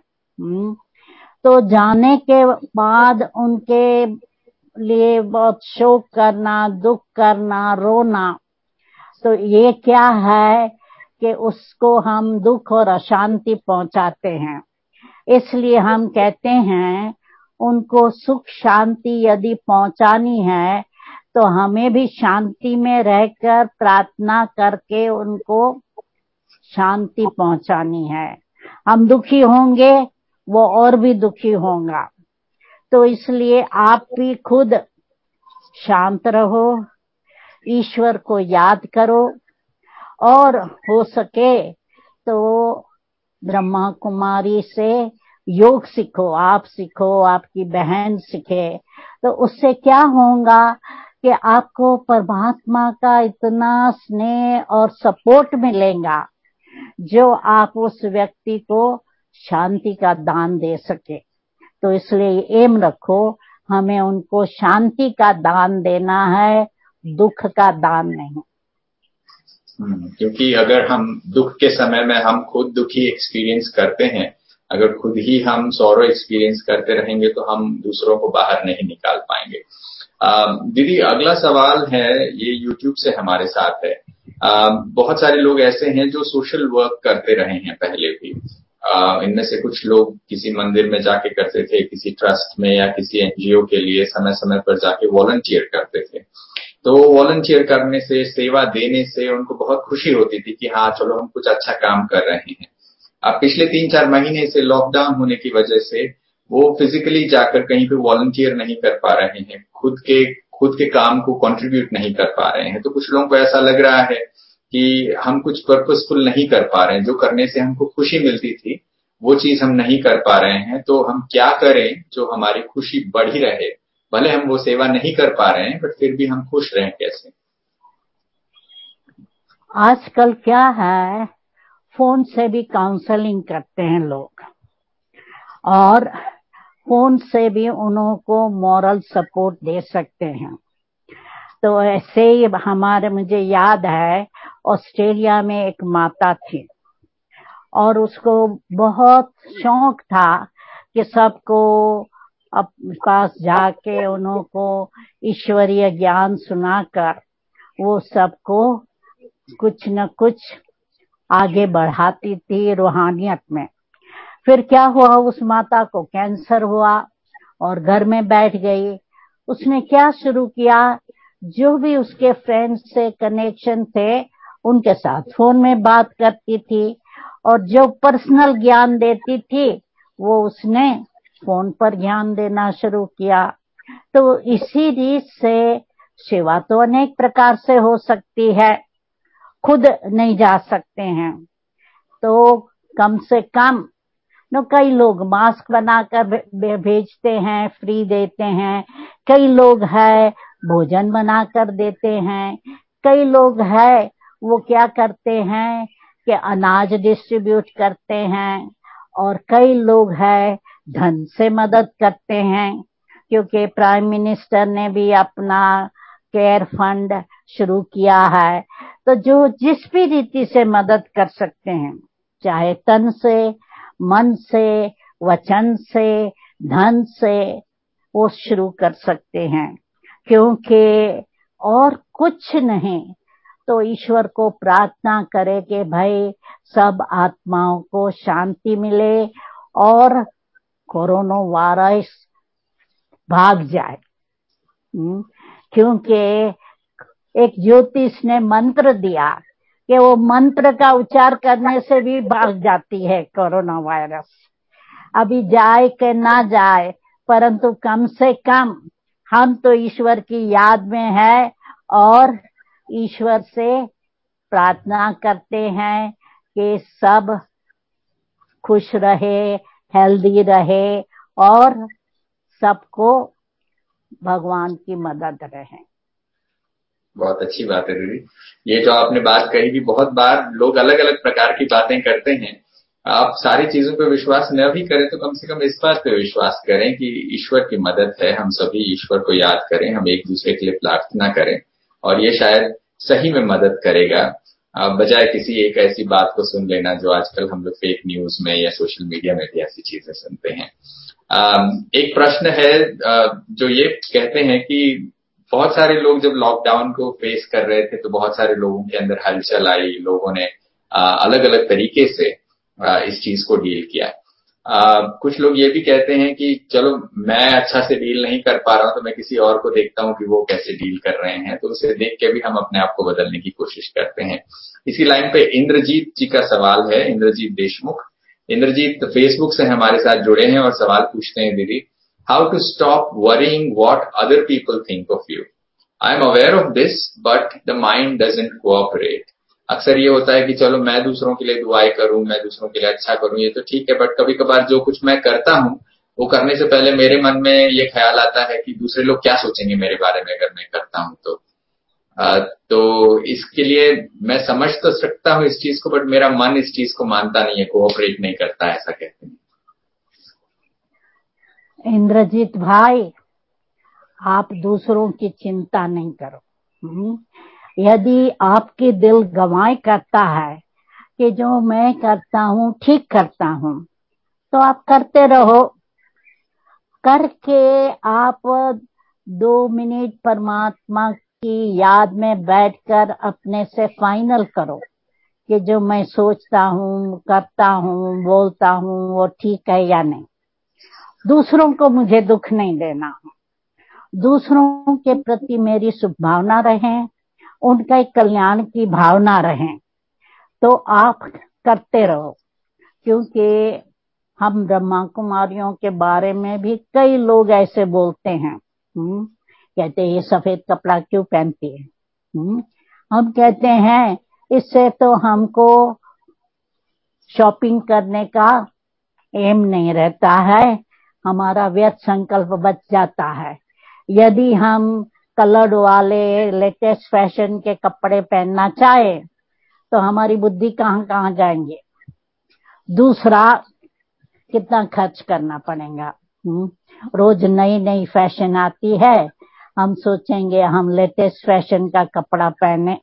तो जाने के बाद उनके लिए बहुत शोक करना, दुख करना, रोना, तो ये क्या है कि उसको हम दुख और अशांति पहुंचाते हैं। इसलिए हम कहते हैं उनको सुख शांति यदि पहुंचानी है तो हमें भी शांति में रहकर प्रार्थना करके उनको शांति पहुंचानी है। हम दुखी होंगे, वो और भी दुखी होगा। तो इसलिए आप भी खुद शांत रहो, ईश्वर को याद करो और हो सके तो ब्रह्मा कुमारी से योग सीखो, आप सीखो, आपकी बहन सीखे। तो उससे क्या होगा कि आपको परमात्मा का इतना स्नेह और सपोर्ट मिलेगा जो आप उस व्यक्ति को शांति का दान दे सके। तो इसलिए एम रखो, हमें उनको शांति का दान देना है, दुख का दान नहीं। क्योंकि अगर हम दुख के समय में हम खुद दुखी एक्सपीरियंस करते हैं, अगर खुद ही हम सौरो एक्सपीरियंस करते रहेंगे तो हम दूसरों को बाहर नहीं निकाल पाएंगे। दीदी, अगला सवाल है, ये यूट्यूब से हमारे साथ है। आ, बहुत सारे लोग ऐसे हैं जो सोशल वर्क करते रहे हैं पहले भी। आ, इनमें से कुछ लोग किसी मंदिर में जाके करते थे, किसी ट्रस्ट में या किसी एनजीओ के लिए समय समय पर जाके वॉलंटियर करते थे। तो वॉलंटियर करने से, सेवा देने से उनको बहुत खुशी होती थी कि हाँ चलो हम कुछ अच्छा काम कर रहे हैं। अब पिछले तीन चार महीने से लॉकडाउन होने की वजह से वो फिजिकली जाकर कहीं पे वॉलंटियर नहीं कर पा रहे हैं, खुद के खुद के काम को कंट्रीब्यूट नहीं कर पा रहे हैं। तो कुछ लोगों को ऐसा लग रहा है कि हम कुछ पर्पसफुल नहीं कर पा रहे हैं, जो करने से हमको खुशी मिलती थी वो चीज हम नहीं कर पा रहे हैं। तो हम क्या करें जो हमारी खुशी बढ़ी रहे, भले हम वो सेवा नहीं कर पा रहे हैं बट फिर भी हम खुश रहें कैसे? आजकल क्या है, फोन से भी काउंसलिंग करते हैं लोग और फोन से भी उनको मॉरल सपोर्ट दे सकते हैं। तो ऐसे ही हमारे, मुझे याद है ऑस्ट्रेलिया में एक माता थी और उसको बहुत शौक था कि सबको अपने पास जाके उनको ईश्वरीय ज्ञान सुनाकर वो सबको कुछ न कुछ आगे बढ़ाती थी रूहानियत में। फिर क्या हुआ, उस माता को कैंसर हुआ और घर में बैठ गई। उसने क्या शुरू किया, जो भी उसके फ्रेंड्स से कनेक्शन थे उनके साथ फोन में बात करती थी और जो पर्सनल ज्ञान देती थी वो उसने फोन पर ज्ञान देना शुरू किया। तो इसी रीत से सेवा तो अनेक प्रकार से हो सकती है खुद नहीं जा सकते हैं तो कम से कम no, कई लोग मास्क बनाकर भेजते हैं, फ्री देते हैं। कई लोग है भोजन बनाकर देते हैं। कई लोग है वो क्या करते हैं कि अनाज डिस्ट्रीब्यूट करते हैं। और कई लोग है धन से मदद करते हैं, क्योंकि प्राइम मिनिस्टर ने भी अपना केयर फंड शुरू किया है। तो जो जिस भी रीति से मदद कर सकते हैं, चाहे तन से, मन से, वचन से, धन से, वो शुरू कर सकते हैं। क्योंकि और कुछ नहीं तो ईश्वर को प्रार्थना करे कि भाई सब आत्माओं को शांति मिले और कोरोना वायरस भाग जाए। क्योंकि एक ज्योतिष ने मंत्र दिया कि वो मंत्र का उच्चार करने से भी भाग जाती है कोरोना वायरस। अभी जाए कि ना जाए, परंतु कम से कम हम तो ईश्वर की याद में है और ईश्वर से प्रार्थना करते हैं कि सब खुश रहे, हेल्दी रहे और सबको भगवान की मदद रहे। बहुत अच्छी बात है दीदी। ये जो आपने बात कही कि बहुत बार लोग अलग अलग प्रकार की बातें करते हैं, आप सारी चीजों पे विश्वास न भी करें तो कम से कम इस बात पे विश्वास करें कि ईश्वर की मदद है। हम सभी ईश्वर को याद करें, हम एक दूसरे के लिए प्रार्थना करें और ये शायद सही में मदद करेगा, बजाय किसी एक ऐसी बात को सुन लेना जो आजकल हम लोग फेक न्यूज में या सोशल मीडिया में भी ऐसी चीजें सुनते हैं। एक प्रश्न है जो ये कहते हैं कि बहुत सारे लोग जब लॉकडाउन को फेस कर रहे थे तो बहुत सारे लोगों के अंदर हलचल आई, लोगों ने अलग अलग तरीके से इस चीज को डील किया। आ, कुछ लोग ये भी कहते हैं कि चलो मैं अच्छा से डील नहीं कर पा रहा हूं तो मैं किसी और को देखता हूं कि वो कैसे डील कर रहे हैं, तो उसे देख के भी हम अपने आप को बदलने की कोशिश करते हैं। इसी लाइन पे इंद्रजीत जी का सवाल है, इंद्रजीत देशमुख। इंद्रजीत फेसबुक से हमारे साथ जुड़े हैं और सवाल पूछते हैं, दीदी, how to stop worrying what other people think of you? I am aware of this but the mind doesn't cooperate. अक्सर ये होता है कि चलो मैं दूसरों के लिए दुआएं करूं, मैं दूसरों के लिए अच्छा करूं, ये तो ठीक है, बट कभी कभार जो कुछ मैं करता हूं वो करने से पहले मेरे मन में ये ख्याल आता है कि दूसरे लोग क्या सोचेंगे मेरे बारे में अगर मैं करता हूं तो। आ, तो इसके लिए मैं समझ तो सकता हूं इस चीज को, बट मेरा मन इस चीज को मानता नहीं है, कोऑपरेट नहीं करता, ऐसा कहते हैं। इंद्रजीत भाई, आप दूसरों की चिंता नहीं करो। यदि आपकी दिल गवाह करता है कि जो मैं करता हूँ ठीक करता हूँ तो आप करते रहो। करके आप दो मिनट परमात्मा की याद में बैठकर अपने से फाइनल करो कि जो मैं सोचता हूँ, करता हूँ, बोलता हूँ वो ठीक है या नहीं। दूसरों को मुझे दुख नहीं देना, दूसरों के प्रति मेरी शुभ भावना रहे, उनका कल्याण की भावना रहे, तो आप करते रहो। क्योंकि हम ब्रह्मा कुमारियों के बारे में भी कई लोग ऐसे बोलते हैं, हुँ? कहते हैं ये सफेद कपड़ा क्यों पहनती है। हुँ? हम कहते हैं इससे तो हमको शॉपिंग करने का एम नहीं रहता है, हमारा व्यर्थ संकल्प बच जाता है। यदि हम कलर्ड वाले लेटेस्ट फैशन के कपड़े पहनना चाहे तो हमारी बुद्धि कहाँ कहाँ जाएंगे। दूसरा, कितना खर्च करना पड़ेगा। रोज नई नई फैशन आती है, हम सोचेंगे हम लेटेस्ट फैशन का कपड़ा पहने।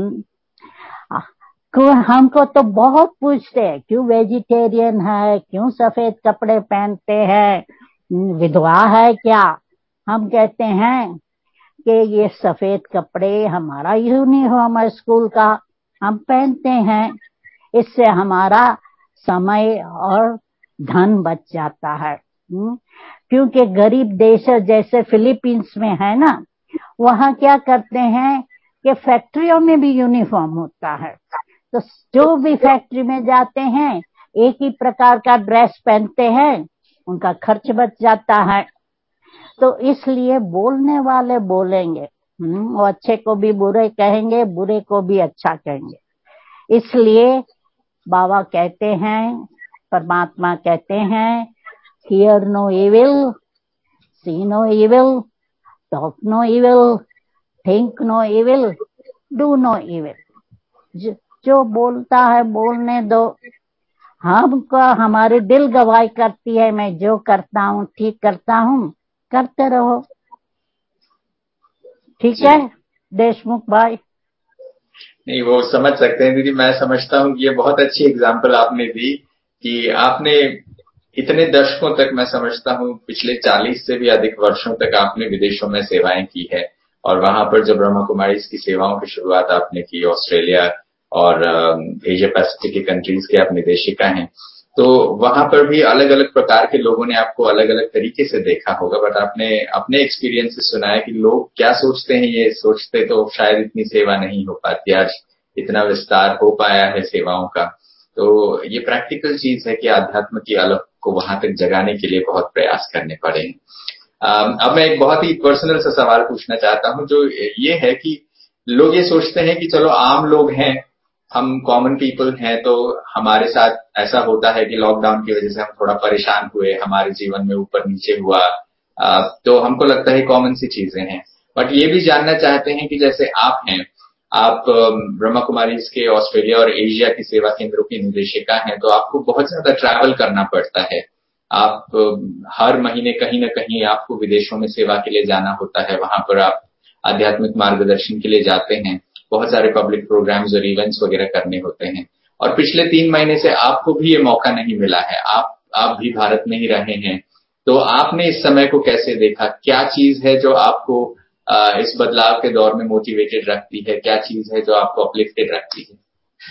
हमको तो बहुत पूछते हैं क्यों वेजिटेरियन है, क्यों सफेद कपड़े पहनते हैं, विधवा है क्या। हम कहते हैं कि ये सफेद कपड़े हमारा यूनिफॉर्म है स्कूल का, हम पहनते हैं, इससे हमारा समय और धन बच जाता है। क्योंकि गरीब देश जैसे फिलीपींस में है ना, वहाँ क्या करते हैं कि फैक्ट्रियों में भी यूनिफॉर्म होता है, तो जो भी फैक्ट्री में जाते हैं एक ही प्रकार का ड्रेस पहनते हैं, उनका खर्च बच जाता है। तो इसलिए बोलने वाले बोलेंगे, वो अच्छे को भी बुरे कहेंगे, बुरे को भी अच्छा कहेंगे, इसलिए बाबा कहते हैं, परमात्मा कहते हैं, hear no evil, see no evil, talk no evil, think no evil, do no evil. जो बोलता है बोलने दो, हमका हमारे दिल गवाही करती है, मैं जो करता हूँ ठीक करता हूँ, करते रहो। ठीक है देशमुख भाई? नहीं, वो समझ सकते हैं दीदी। मैं समझता हूँ कि ये बहुत अच्छी एग्जाम्पल आपने दी कि आपने इतने दशकों तक, मैं समझता हूँ पिछले चालीस से भी अधिक वर्षों तक आपने विदेशों में सेवाएं की है। और वहां पर जब ब्रह्मा कुमारीज की सेवाओं की शुरुआत आपने की, ऑस्ट्रेलिया और एशिया पैसिफिक के कंट्रीज के आप निदेशिका हैं, तो वहां पर भी अलग अलग प्रकार के लोगों ने आपको अलग अलग तरीके से देखा होगा। बट आपने अपने एक्सपीरियंस से सुना है कि लोग क्या सोचते हैं, ये सोचते तो शायद इतनी सेवा नहीं हो पाती, आज इतना विस्तार हो पाया है सेवाओं का। तो ये प्रैक्टिकल चीज है कि आध्यात्म की अलग को वहां तक जगाने के लिए बहुत प्रयास करने पड़े हैं। अब मैं एक बहुत ही पर्सनल सा सवाल पूछना चाहता हूं, जो ये है कि लोग ये सोचते हैं कि चलो आम लोग हैं, हम कॉमन पीपल हैं, तो हमारे साथ ऐसा होता है कि लॉकडाउन की वजह से हम थोड़ा परेशान हुए, हमारे जीवन में ऊपर नीचे हुआ, तो हमको लगता है कॉमन सी चीजें हैं। बट ये भी जानना चाहते हैं कि जैसे आप हैं, आप ब्रह्मा कुमारीज के ऑस्ट्रेलिया और एशिया की सेवा केंद्रों की निदेशिका हैं, तो आपको बहुत ज्यादा ट्रैवल करना पड़ता है। आप हर महीने कहीं ना कहीं आपको विदेशों में सेवा के लिए जाना होता है, वहां पर आप आध्यात्मिक मार्गदर्शन के लिए जाते हैं, बहुत सारे पब्लिक प्रोग्राम्स और इवेंट्स वगैरह करने होते हैं। और पिछले तीन महीने से आपको भी ये मौका नहीं मिला है, आप आप भी भारत में ही रहे हैं। तो आपने इस समय को कैसे देखा? क्या चीज है जो आपको इस बदलाव के दौर में मोटिवेटेड रखती है? क्या चीज है जो आपको अपलिफ्टेड रखती है?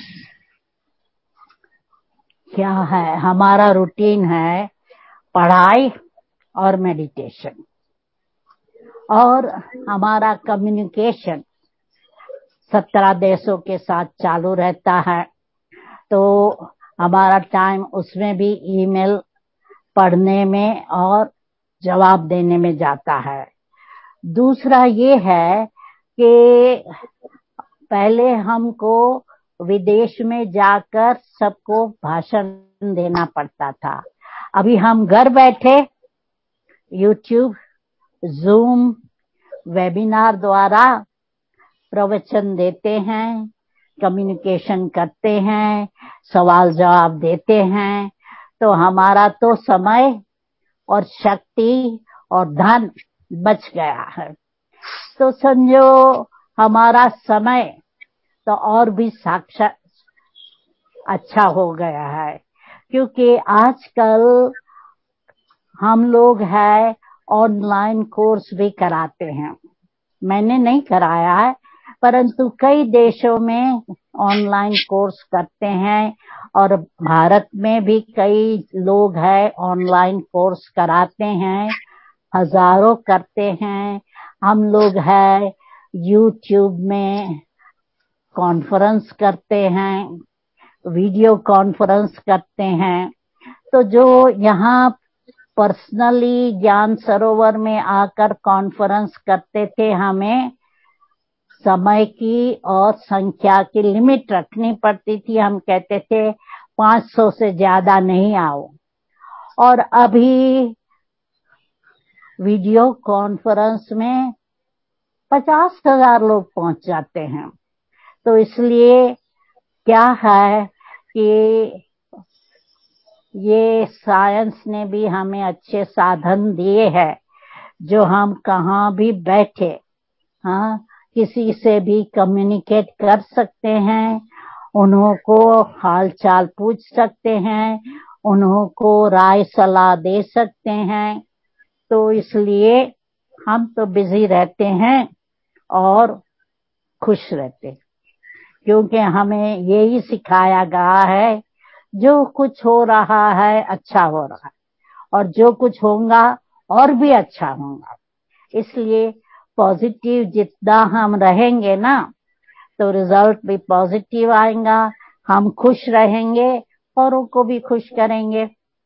क्या है, हमारा रूटीन है पढ़ाई और मेडिटेशन, और हमारा कम्युनिकेशन सत्रह देशों के साथ चालू रहता है। तो हमारा टाइम उसमें भी ईमेल पढ़ने में और जवाब देने में जाता है। दूसरा ये है कि पहले हमको विदेश में जाकर सबको भाषण देना पड़ता था, अभी हम घर बैठे यूट्यूब, जूम, वेबिनार द्वारा प्रवचन देते हैं, कम्युनिकेशन करते हैं, सवाल जवाब देते हैं। तो हमारा तो समय और शक्ति और धन बच गया है। तो समझो हमारा समय तो और भी साक्षात अच्छा हो गया है, क्योंकि आजकल हम लोग है ऑनलाइन कोर्स भी कराते हैं। मैंने नहीं कराया है, परंतु कई देशों में ऑनलाइन कोर्स करते हैं, और भारत में भी कई लोग हैं ऑनलाइन कोर्स कराते हैं, हजारों करते हैं। हम लोग है यूट्यूब में कॉन्फ्रेंस करते हैं, वीडियो कॉन्फ्रेंस करते हैं। तो जो यहाँ पर्सनली ज्ञान सरोवर में आकर कॉन्फ्रेंस करते थे, हमें समय की और संख्या की लिमिट रखनी पड़ती थी। हम कहते थे पाँच सौ से ज्यादा नहीं आओ, और अभी वीडियो कॉन्फ्रेंस में पचास हजार लोग पहुंच जाते हैं। तो इसलिए क्या है कि ये साइंस ने भी हमें अच्छे साधन दिए हैं, जो हम कहाँ भी बैठे हाँ किसी से भी कम्युनिकेट कर सकते हैं, उन्हों को हाल चाल पूछ सकते हैं, उन्हों को राय सलाह दे सकते हैं। तो इसलिए हम तो बिजी रहते हैं और खुश रहते हैं, क्योंकि हमें यही सिखाया गया है, जो कुछ हो रहा है अच्छा हो रहा है, और जो कुछ होगा और भी अच्छा होगा। इसलिए पॉजिटिव जितना हम रहेंगे ना, तो रिजल्ट भी पॉजिटिव आएगा, हम खुश रहेंगे, औरों को भी खुश करेंगे।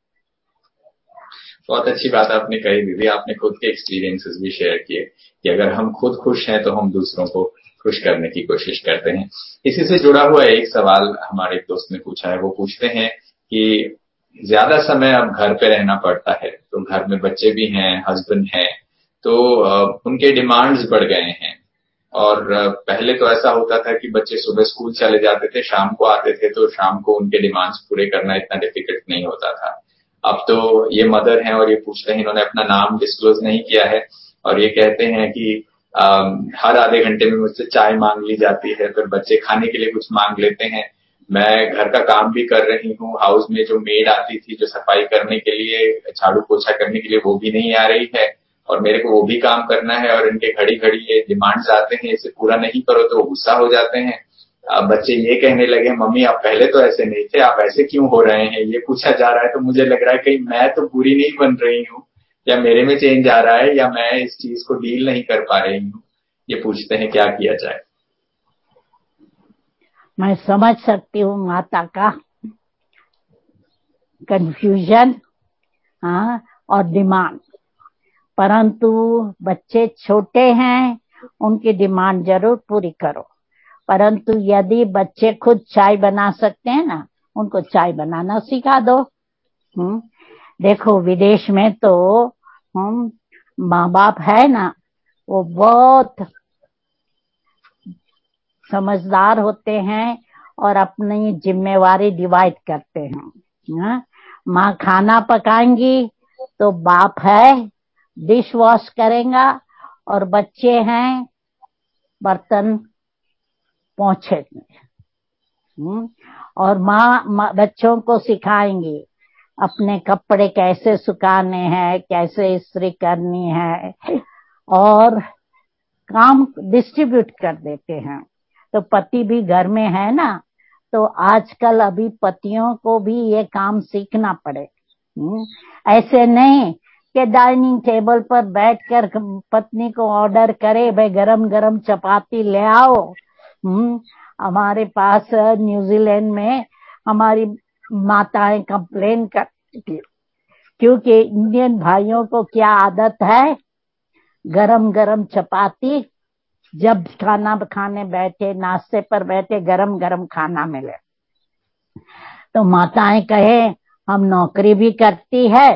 बहुत अच्छी बात आपने कही दीदी। आपने खुद के एक्सपीरियंसेस भी शेयर किए कि अगर हम खुद खुश हैं तो हम दूसरों को खुश करने की कोशिश करते हैं। इसी से जुड़ा हुआ एक सवाल हमारे एक दोस्त ने पूछा है। वो पूछते हैं कि ज्यादा समय अब घर पे रहना पड़ता है, तो घर में बच्चे भी हैं, हस्बैंड हैं, तो उनके डिमांड्स बढ़ गए हैं। और पहले तो ऐसा होता था कि बच्चे सुबह स्कूल चले जाते थे, शाम को आते थे, तो शाम को उनके डिमांड्स पूरे करना इतना डिफिकल्ट नहीं होता था। अब तो ये मदर हैं और ये पूछते हैं, इन्होंने अपना नाम डिस्क्लोज नहीं किया है, और ये कहते हैं कि आ, हर आधे घंटे में मुझसे चाय मांग ली जाती है, फिर बच्चे खाने के लिए कुछ मांग लेते हैं। मैं घर का काम भी कर रही हूँ, हाउस में जो मेड आती थी जो सफाई करने के लिए, झाड़ू पोछा करने के लिए, वो भी नहीं आ रही है, और मेरे को वो भी काम करना है, और इनके घड़ी घड़ी ये डिमांड्स आते हैं, इसे पूरा नहीं करो तो गुस्सा हो जाते हैं। अब बच्चे ये कहने लगे, मम्मी आप पहले तो ऐसे नहीं थे, आप ऐसे क्यों हो रहे हैं, ये पूछा जा रहा है। तो मुझे लग रहा है कहीं मैं तो पूरी नहीं बन रही हूँ, या मेरे में चेंज आ रहा है, या मैं इस चीज को डील नहीं कर पा रही हूँ। ये पूछते हैं क्या किया जाए। मैं समझ सकती हूँ माता का कंफ्यूजन, हाँ, और डिमांड। परंतु बच्चे छोटे हैं, उनकी डिमांड जरूर पूरी करो। परंतु यदि बच्चे खुद चाय बना सकते हैं ना, उनको चाय बनाना सिखा दो। हम्म देखो विदेश में तो हम माँ बाप है ना, वो बहुत समझदार होते हैं और अपनी जिम्मेवारी डिवाइड करते हैं। माँ खाना पकाएंगी तो बाप है डिश वॉश करेगा, और बच्चे हैं बर्तन पोंछेंगे। और माँ बच्चों को सिखाएंगी अपने कपड़े कैसे सुखाने हैं, कैसे इस्त्री करनी है, और काम डिस्ट्रीब्यूट कर देते हैं। तो पति भी घर में है ना, तो आजकल अभी पतियों को भी ये काम सीखना पड़े। ऐसे नहीं कि डाइनिंग टेबल पर बैठकर पत्नी को ऑर्डर करे, भाई गरम गरम चपाती ले आओ। हम्म हमारे पास न्यूजीलैंड में हमारी माताएं कंप्लेन करती थी, क्योंकि इंडियन भाइयों को क्या आदत है, गरम गरम चपाती, जब खाना खाने बैठे, नाश्ते पर बैठे, गरम गरम खाना मिले। तो माताएं कहे हम नौकरी भी करती है,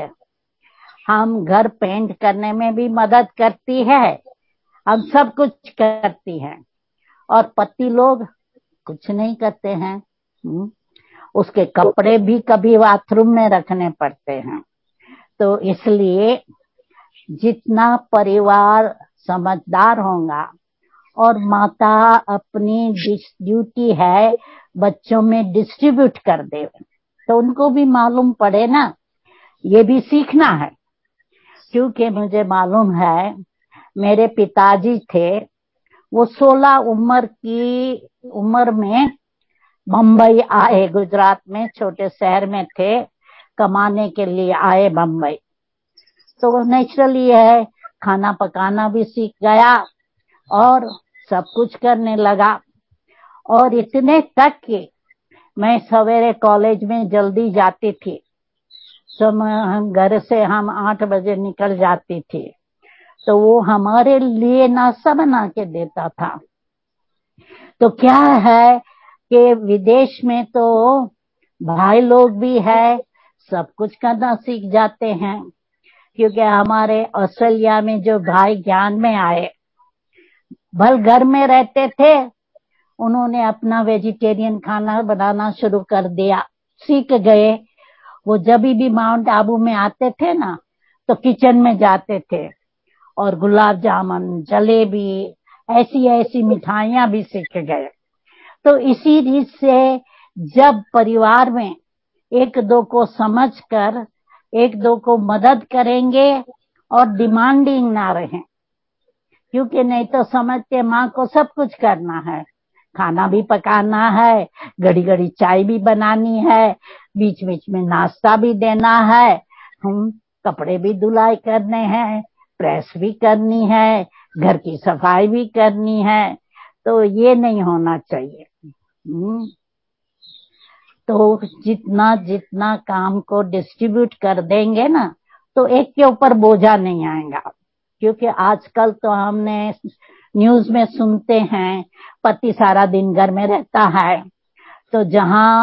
हम घर पेंट करने में भी मदद करती है, हम सब कुछ करती हैं, और पति लोग कुछ नहीं करते हैं। उसके कपड़े भी कभी बाथरूम में रखने पड़ते हैं। तो इसलिए जितना परिवार समझदार होगा और माता अपनी ड्यूटी है बच्चों में डिस्ट्रीब्यूट कर दे, तो उनको भी मालूम पड़े ना, ये भी सीखना है। क्योंकि मुझे मालूम है, मेरे पिताजी थे, वो सोलह उम्र की उम्र में बम्बई आए, गुजरात में छोटे शहर में थे, कमाने के लिए आए बम्बई। तो नेचुरली है, खाना पकाना भी सीख गया और सब कुछ करने लगा। और इतने तक कि मैं सवेरे कॉलेज में जल्दी जाती थी, तो हम घर से हम आठ बजे निकल जाती थी, तो वो हमारे लिए नाश्ता बना के देता था। तो क्या है कि विदेश में तो भाई लोग भी है, सब कुछ करना सीख जाते हैं। क्योंकि हमारे ऑस्ट्रेलिया में जो भाई ज्ञान में आए, भल घर में रहते थे, उन्होंने अपना वेजिटेरियन खाना बनाना शुरू कर दिया, सीख गए। वो जब भी माउंट आबू में आते थे ना, तो किचन में जाते थे और गुलाब जामुन, जलेबी, ऐसी ऐसी मिठाइयां भी सीख गए। तो इसी रीत से जब परिवार में एक दो को समझकर एक दो को मदद करेंगे और डिमांडिंग ना रहें, क्योंकि नहीं तो समझते माँ को सब कुछ करना है, खाना भी पकाना है, घड़ी घड़ी चाय भी बनानी है, बीच बीच में नाश्ता भी देना है, हम कपड़े भी धुलाई करने हैं, प्रेस भी करनी है, घर की सफाई भी करनी है। तो ये नहीं होना चाहिए। तो जितना जितना काम को डिस्ट्रीब्यूट कर देंगे ना, तो एक के ऊपर बोझा नहीं आएगा। क्योंकि आजकल तो हमने न्यूज में सुनते हैं पति सारा दिन घर में रहता है, तो जहां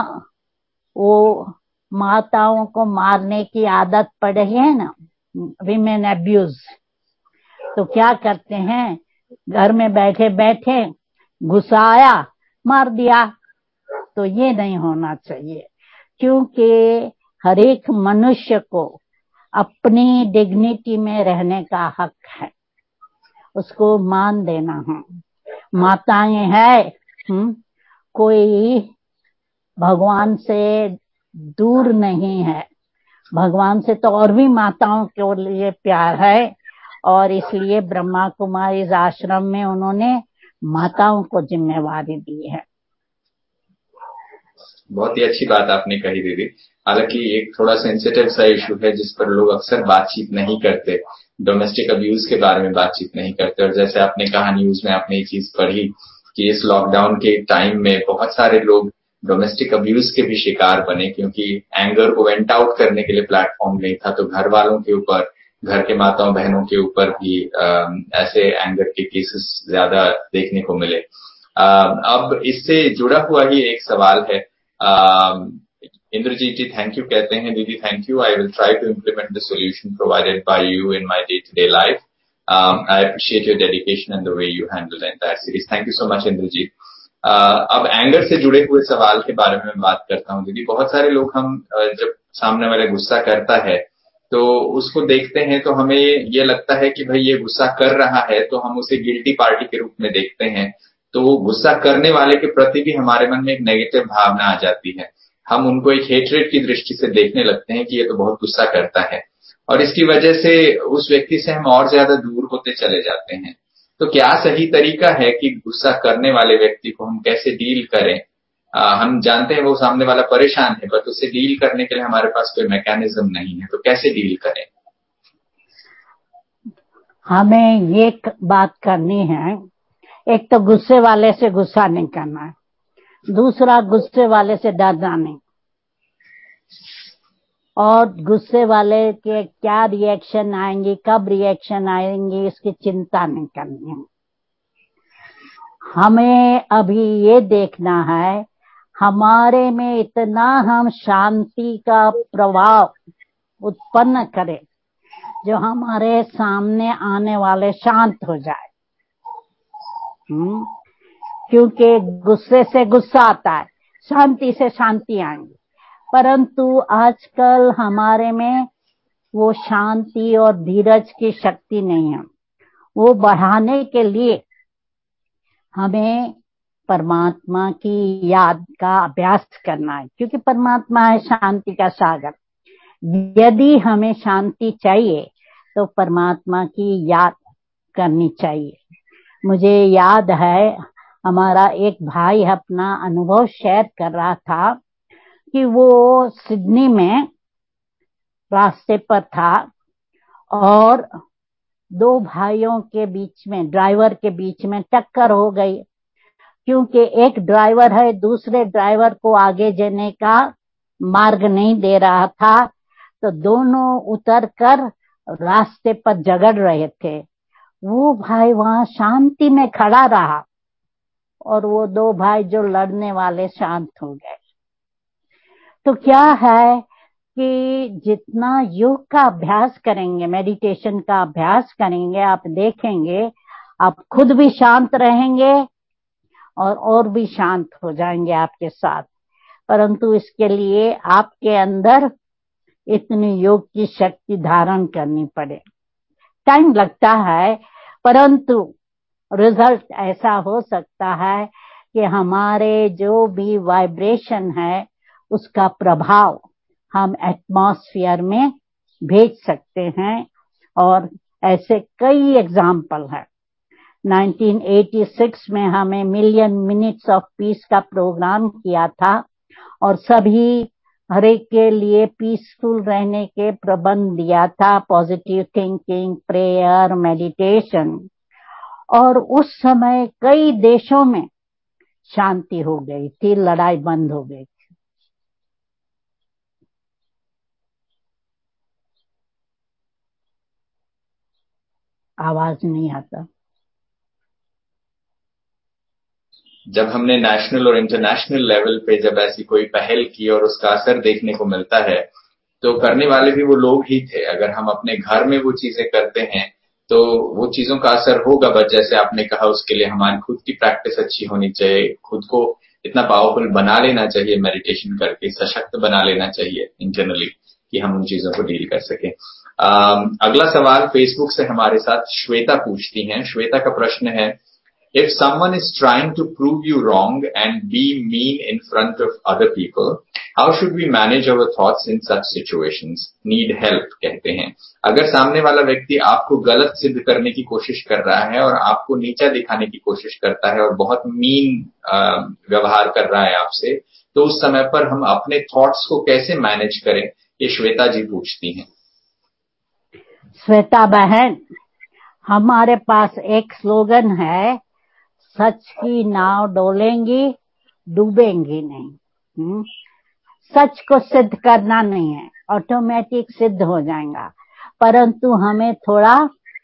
वो माताओं को मारने की आदत पड़ रही है ना, विमेन अब्यूज, तो क्या करते हैं, घर में बैठे बैठे गुस्सा आया मार दिया। तो ये नहीं होना चाहिए, क्योंकि हर एक मनुष्य को अपनी डिग्निटी में रहने का हक है, उसको मान देना है। माताएं है, हम्म, कोई भगवान से दूर नहीं है, भगवान से तो और भी माताओं के लिए प्यार है, और इसलिए ब्रह्मा कुमारी इस आश्रम में उन्होंने माताओं को जिम्मेवारी दी है। बहुत ही अच्छी बात आपने कही दीदी। हालांकि एक थोड़ा सेंसिटिव सा इशू है जिस पर लोग अक्सर बातचीत नहीं करते, डोमेस्टिक अब्यूज के बारे में बातचीत नहीं करते। और जैसे आपने कहा, न्यूज में आपने ये चीज पढ़ी कि इस लॉकडाउन के टाइम में बहुत सारे लोग डोमेस्टिक अब्यूज के भी शिकार बने, क्योंकि एंगर को वेंट आउट करने के लिए प्लेटफॉर्म नहीं था, तो घर वालों के ऊपर, घर के माताओं बहनों के ऊपर भी आ, ऐसे एंगर के केसेस ज्यादा देखने को मिले। आ, अब इससे जुड़ा हुआ ही एक सवाल है। इंद्रजीत जी थैंक यू कहते हैं, दीदी thank you, I will try to implement the solution provided by you in my day to day life. I appreciate your dedication and the way you handle the entire series. Thank you so much Indrajeet. Uh, अब anger से जुड़े हुए सवाल के बारे में मैं बात करता हूँ दीदी। बहुत सारे लोग, हम uh, जब सामने वाला गुस्सा करता है तो उसको देखते हैं तो हमें ये लगता है कि भाई ये गुस्सा कर रहा है, तो हम उसे गिल्टी पार्टी के रूप में देखते हैं। तो वो गुस्सा करने वाले के प्रति भी हमारे मन में एक नेगेटिव भावना आ जाती है, हम उनको एक हेट्रेड की दृष्टि से देखने लगते हैं कि ये तो बहुत गुस्सा करता है, और इसकी वजह से उस व्यक्ति से हम और ज्यादा दूर होते चले जाते हैं। तो क्या सही तरीका है कि गुस्सा करने वाले व्यक्ति को हम कैसे डील करें? आ, हम जानते हैं वो सामने वाला परेशान है, बट उससे डील करने के लिए हमारे पास कोई मैकेनिज्म नहीं है, तो कैसे डील करें? हमें ये बात करनी है, एक तो गुस्से वाले से गुस्सा नहीं करना है, दूसरा गुस्से वाले से डरना नहीं, और गुस्से वाले के क्या रिएक्शन आएंगे, कब रिएक्शन आएंगे, इसकी चिंता नहीं करनी है। हमें अभी ये देखना है हमारे में इतना हम शांति का प्रभाव उत्पन्न करें जो हमारे सामने आने वाले शांत हो जाए। हम्म क्योंकि गुस्से से गुस्सा आता है, शांति से शांति आएंगी, परंतु आजकल हमारे में वो शांति और धीरज की शक्ति नहीं है। वो बढ़ाने के लिए हमें परमात्मा की याद का अभ्यास करना है, क्योंकि परमात्मा है शांति का सागर। यदि हमें शांति चाहिए तो परमात्मा की याद करनी चाहिए। मुझे याद है हमारा एक भाई अपना अनुभव शेयर कर रहा था कि वो सिडनी में रास्ते पर था और दो भाइयों के बीच में, ड्राइवर के बीच में टक्कर हो गई, क्योंकि एक ड्राइवर है दूसरे ड्राइवर को आगे जाने का मार्ग नहीं दे रहा था, तो दोनों उतर कर रास्ते पर झगड़ रहे थे। वो भाई वहां शांति में खड़ा रहा और वो दो भाई जो लड़ने वाले शांत हो गए। तो क्या है कि जितना योग का अभ्यास करेंगे, मेडिटेशन का अभ्यास करेंगे, आप देखेंगे आप खुद भी शांत रहेंगे और और भी शांत हो जाएंगे आपके साथ। परंतु इसके लिए आपके अंदर इतनी योग की शक्ति धारण करनी पड़े, टाइम लगता है, परंतु रिजल्ट ऐसा हो सकता है कि हमारे जो भी वाइब्रेशन है उसका प्रभाव हम एटमॉस्फेयर में भेज सकते हैं। और ऐसे कई एग्जाम्पल है। नाइनटीन एटी सिक्स में हमें मिलियन मिनट्स ऑफ पीस का प्रोग्राम किया था और सभी हर एक के लिए पीसफुल रहने के प्रबंध दिया था, पॉजिटिव थिंकिंग, प्रेयर, मेडिटेशन, और उस समय कई देशों में शांति हो गई थी, लड़ाई बंद हो गई थी। आवाज नहीं आता। जब हमने नेशनल और इंटरनेशनल लेवल पे जब ऐसी कोई पहल की और उसका असर देखने को मिलता है, तो करने वाले भी वो लोग ही थे। अगर हम अपने घर में वो चीजें करते हैं तो वो चीजों का असर होगा, बट जैसे आपने कहा उसके लिए हमारी खुद की प्रैक्टिस अच्छी होनी चाहिए, खुद को इतना पावरफुल बना लेना चाहिए मेडिटेशन करके, सशक्त बना लेना चाहिए इंटरनली कि हम उन चीजों को डील कर सकें। अगला सवाल फेसबुक से हमारे साथ श्वेता पूछती हैं। श्वेता का प्रश्न है, if someone is trying to prove you wrong and be mean in front of other people, how should we manage our thoughts in such situations? Need help कहते हैं। अगर सामने वाला व्यक्ति आपको गलत सिद्ध करने की कोशिश कर रहा है और आपको नीचा दिखाने की कोशिश करता है और बहुत मीन व्यवहार कर रहा है आपसे, तो उस समय पर हम अपने थॉट्स को कैसे मैनेज करें, ये श्वेता जी पूछती हैं। श्वेता बहन, हमारे पास एक स्लोगन है, सच की नाव डोलेंगी डूबेंगी नहीं। हुँ? सच को सिद्ध करना नहीं है, ऑटोमेटिक सिद्ध हो जाएगा, परंतु हमें थोड़ा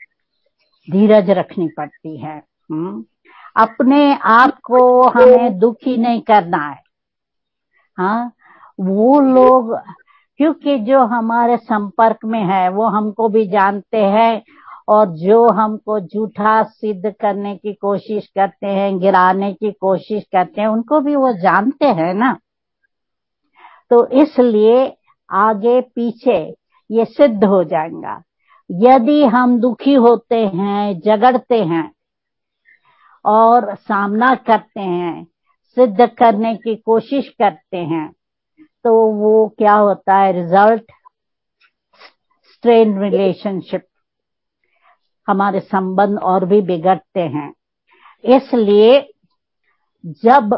धीरज रखनी पड़ती है। हुँ? अपने आप को हमें दुखी नहीं करना है। हाँ, वो लोग क्योंकि जो हमारे संपर्क में है वो हमको भी जानते हैं, और जो हमको झूठा सिद्ध करने की कोशिश करते हैं, गिराने की कोशिश करते हैं, उनको भी वो जानते हैं ना। तो इसलिए आगे पीछे ये सिद्ध हो जाएगा। यदि हम दुखी होते हैं, झगड़ते हैं और सामना करते हैं, सिद्ध करने की कोशिश करते हैं, तो वो क्या होता है, रिजल्ट स्ट्रेन रिलेशनशिप, हमारे संबंध और भी बिगड़ते हैं। इसलिए जब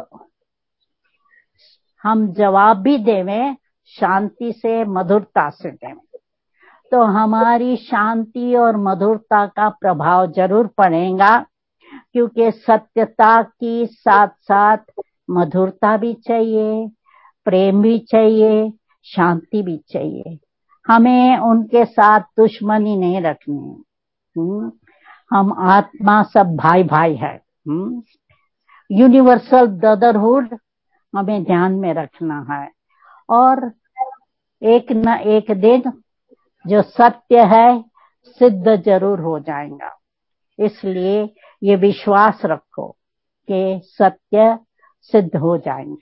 हम जवाब भी देवें, शांति से, मधुरता से देवें, तो हमारी शांति और मधुरता का प्रभाव जरूर पड़ेगा, क्योंकि सत्यता की साथ साथ मधुरता भी चाहिए, प्रेम भी चाहिए, शांति भी चाहिए। हमें उनके साथ दुश्मनी नहीं रखनी है। हम आत्मा सब भाई भाई है। यूनिवर्सल ब्रदरहुड हमें ध्यान में रखना है, और एक न एक दिन जो सत्य है सिद्ध जरूर हो जाएगा। इसलिए ये विश्वास रखो कि सत्य सिद्ध हो जाएंगे।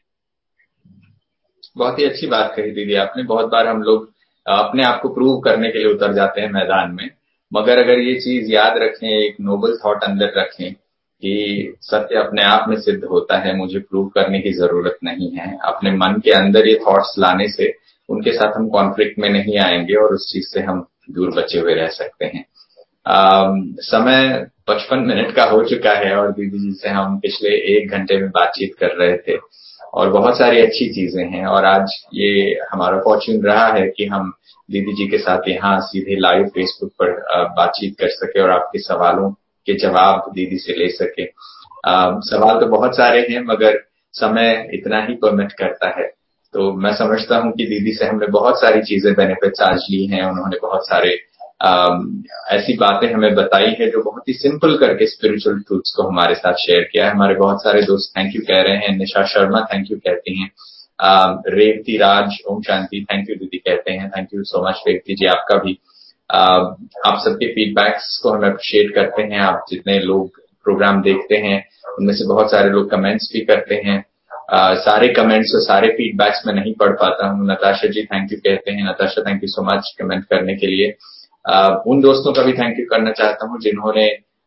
बहुत ही अच्छी बात कही दीदी आपने। बहुत बार हम लोग अपने आप को प्रूव करने के लिए उतर जाते हैं मैदान में, मगर अगर ये चीज याद रखें, एक नोबल थॉट अंदर रखें कि सत्य अपने आप में सिद्ध होता है, मुझे प्रूव करने की जरूरत नहीं है। अपने मन के अंदर ये थॉट्स लाने से उनके साथ हम कॉन्फ्लिक्ट में नहीं आएंगे और उस चीज से हम दूर बचे हुए रह सकते हैं। आ, समय पचपन मिनट का हो चुका है और दीदी जी से हम पिछले एक घंटे में बातचीत कर रहे थे और बहुत सारी अच्छी चीजें हैं, और आज ये हमारा फॉर्च्यून रहा है कि हम दीदी जी के साथ यहाँ सीधे लाइव फेसबुक पर बातचीत कर सके और आपके सवालों के जवाब दीदी से ले सके। आ, सवाल तो बहुत सारे हैं मगर समय इतना ही परमिट करता है, तो मैं समझता हूँ कि दीदी से हमने बहुत सारी चीजें बेनिफिट्स आज ली हैं। उन्होंने बहुत सारे आ, ऐसी बातें हमें बताई है जो बहुत ही सिंपल करके स्पिरिचुअल ट्रूथ्स को हमारे साथ शेयर किया है। हमारे बहुत सारे दोस्त थैंक यू कह रहे हैं। निशा शर्मा थैंक यू कहती हैं, रेवती राज ओम शांति थैंक यू दीदी कहते हैं। Thank you so much Revati ji, आपका भी। आ, आप सबके फीडबैक्स को हम अप्रिशिएट करते हैं। आप जितने लोग प्रोग्राम देखते हैं उनमें से बहुत सारे लोग कमेंट्स भी करते हैं। आ, सारे कमेंट्स और सारे फीडबैक्स में नहीं पढ़ पाता हूँ। नताशा जी थैंक यू कहते हैं। Natasha thank you so much comment करने के लिए। Uh, उन दोस्तों का भी थैंक यू करना चाहता हूँ जिन्होंने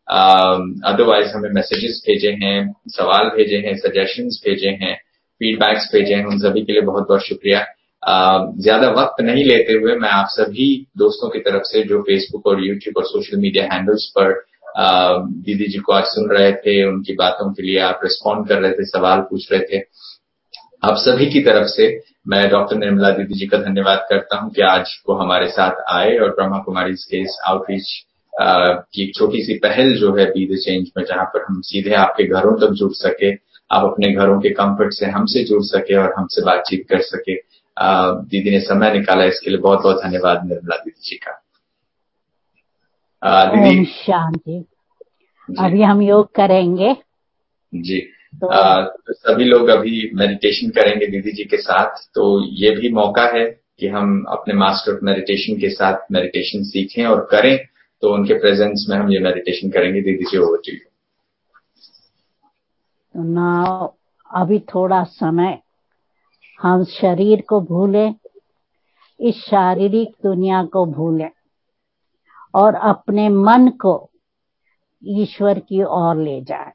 अदरवाइज uh, हमें मैसेजेस भेजे हैं, सवाल भेजे हैं, सजेशंस भेजे हैं, फीडबैक्स भेजे हैं। उन सभी के लिए बहुत बहुत शुक्रिया। uh, ज्यादा वक्त नहीं लेते हुए मैं आप सभी दोस्तों की तरफ से जो फेसबुक और यूट्यूब और सोशल मीडिया हैंडल्स पर uh, दीदी जी को आज सुन रहे थे, उनकी बातों के लिए आप रिस्पॉन्ड कर रहे थे, सवाल पूछ रहे थे, आप सभी की तरफ से मैं डॉक्टर निर्मला दीदी जी का धन्यवाद करता हूं कि आज वो हमारे साथ आए और ब्रह्मा कुमारी के इस आउटरीच की एक छोटी सी पहल जो है बी द चेंज में, जहां पर हम सीधे आपके घरों तक जुड़ सके, आप अपने घरों के कंफर्ट से हमसे जुड़ सके और हमसे बातचीत कर सके। दीदी ने समय निकाला, इसके लिए बहुत बहुत धन्यवाद निर्मला दीदी जी का। दीदी शांति, अभी हम योग करेंगे जी। तो आ, सभी लोग अभी मेडिटेशन करेंगे दीदी जी के साथ, तो ये भी मौका है कि हम अपने मास्टर ऑफ मेडिटेशन के साथ मेडिटेशन सीखें और करें, तो उनके प्रेजेंस में हम ये मेडिटेशन करेंगे। दीदी जी, ओवर टू यू। तो नाउ अभी थोड़ा समय हम शरीर को भूलें, इस शारीरिक दुनिया को भूलें और अपने मन को ईश्वर की ओर ले जाए।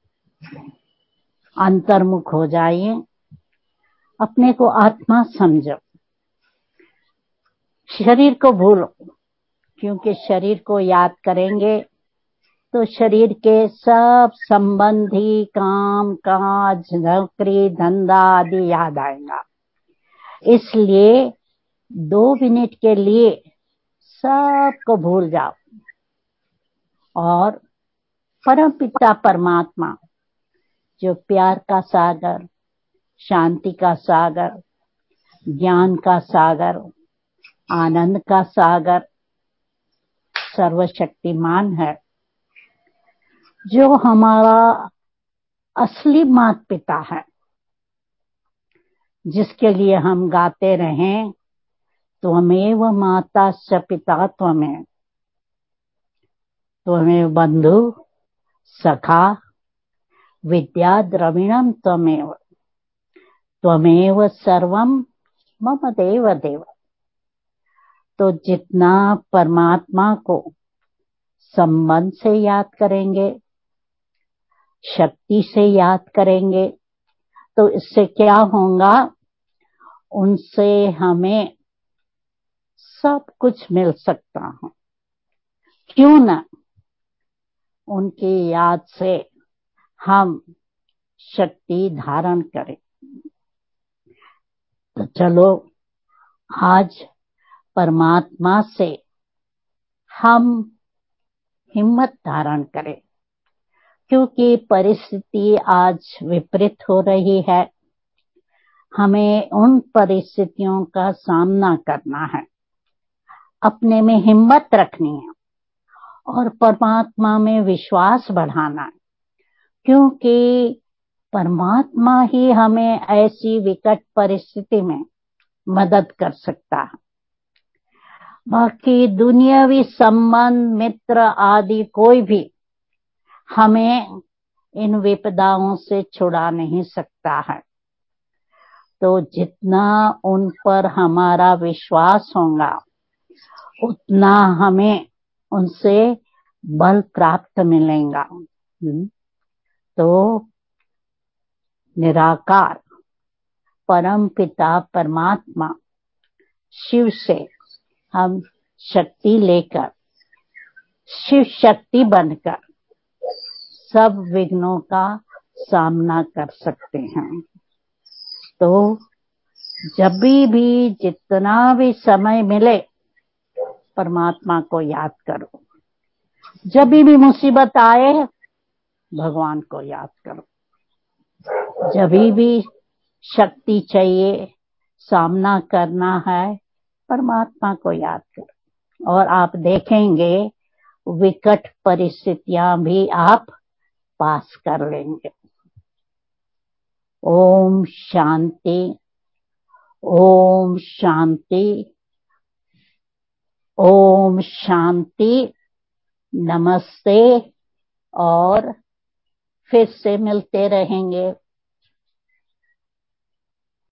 अंतर्मुख हो जाइए, अपने को आत्मा समझो, शरीर को भूलो, क्योंकि शरीर को याद करेंगे तो शरीर के सब संबंधी काम काज नौकरी धंधा आदि याद आएगा। इसलिए दो मिनट के लिए सबको भूल जाओ और परमपिता परमात्मा जो प्यार का सागर, शांति का सागर, ज्ञान का सागर, आनंद का सागर, सर्वशक्तिमान है, जो हमारा असली माता पिता है, जिसके लिए हम गाते रहें त्वमेव माता च पिता त्वमेव, त्वमेव बंधु सखा विद्या द्रविणम त्वमेव, त्वमेव सर्वम मम देव देव। तो जितना परमात्मा को संबंध से याद करेंगे, शक्ति से याद करेंगे, तो इससे क्या होगा, उनसे हमें सब कुछ मिल सकता है। क्यों न उनकी याद से हम शक्ति धारण करें। तो चलो आज परमात्मा से हम हिम्मत धारण करें, क्योंकि परिस्थिति आज विपरीत हो रही है। हमें उन परिस्थितियों का सामना करना है, अपने में हिम्मत रखनी है और परमात्मा में विश्वास बढ़ाना है, क्योंकि परमात्मा ही हमें ऐसी विकट परिस्थिति में मदद कर सकता है। बाकी दुनियावी संबंध मित्र आदि कोई भी हमें इन विपदाओं से छुड़ा नहीं सकता है। तो जितना उन पर हमारा विश्वास होगा, उतना हमें उनसे बल प्राप्त मिलेगा। तो निराकार परम पिता परमात्मा शिव से हम शक्ति लेकर, शिव शक्ति बनकर सब विघ्नों का सामना कर सकते हैं। तो जब भी भी जितना भी समय मिले परमात्मा को याद करो। जब भी, भी मुसीबत आए भगवान को याद करो। जब भी, भी शक्ति चाहिए, सामना करना है, परमात्मा को याद करो और आप देखेंगे विकट परिस्थितियां भी आप पास कर लेंगे। ओम शांति, ओम शांति, ओम शांति। नमस्ते। और फिर से मिलते रहेंगे।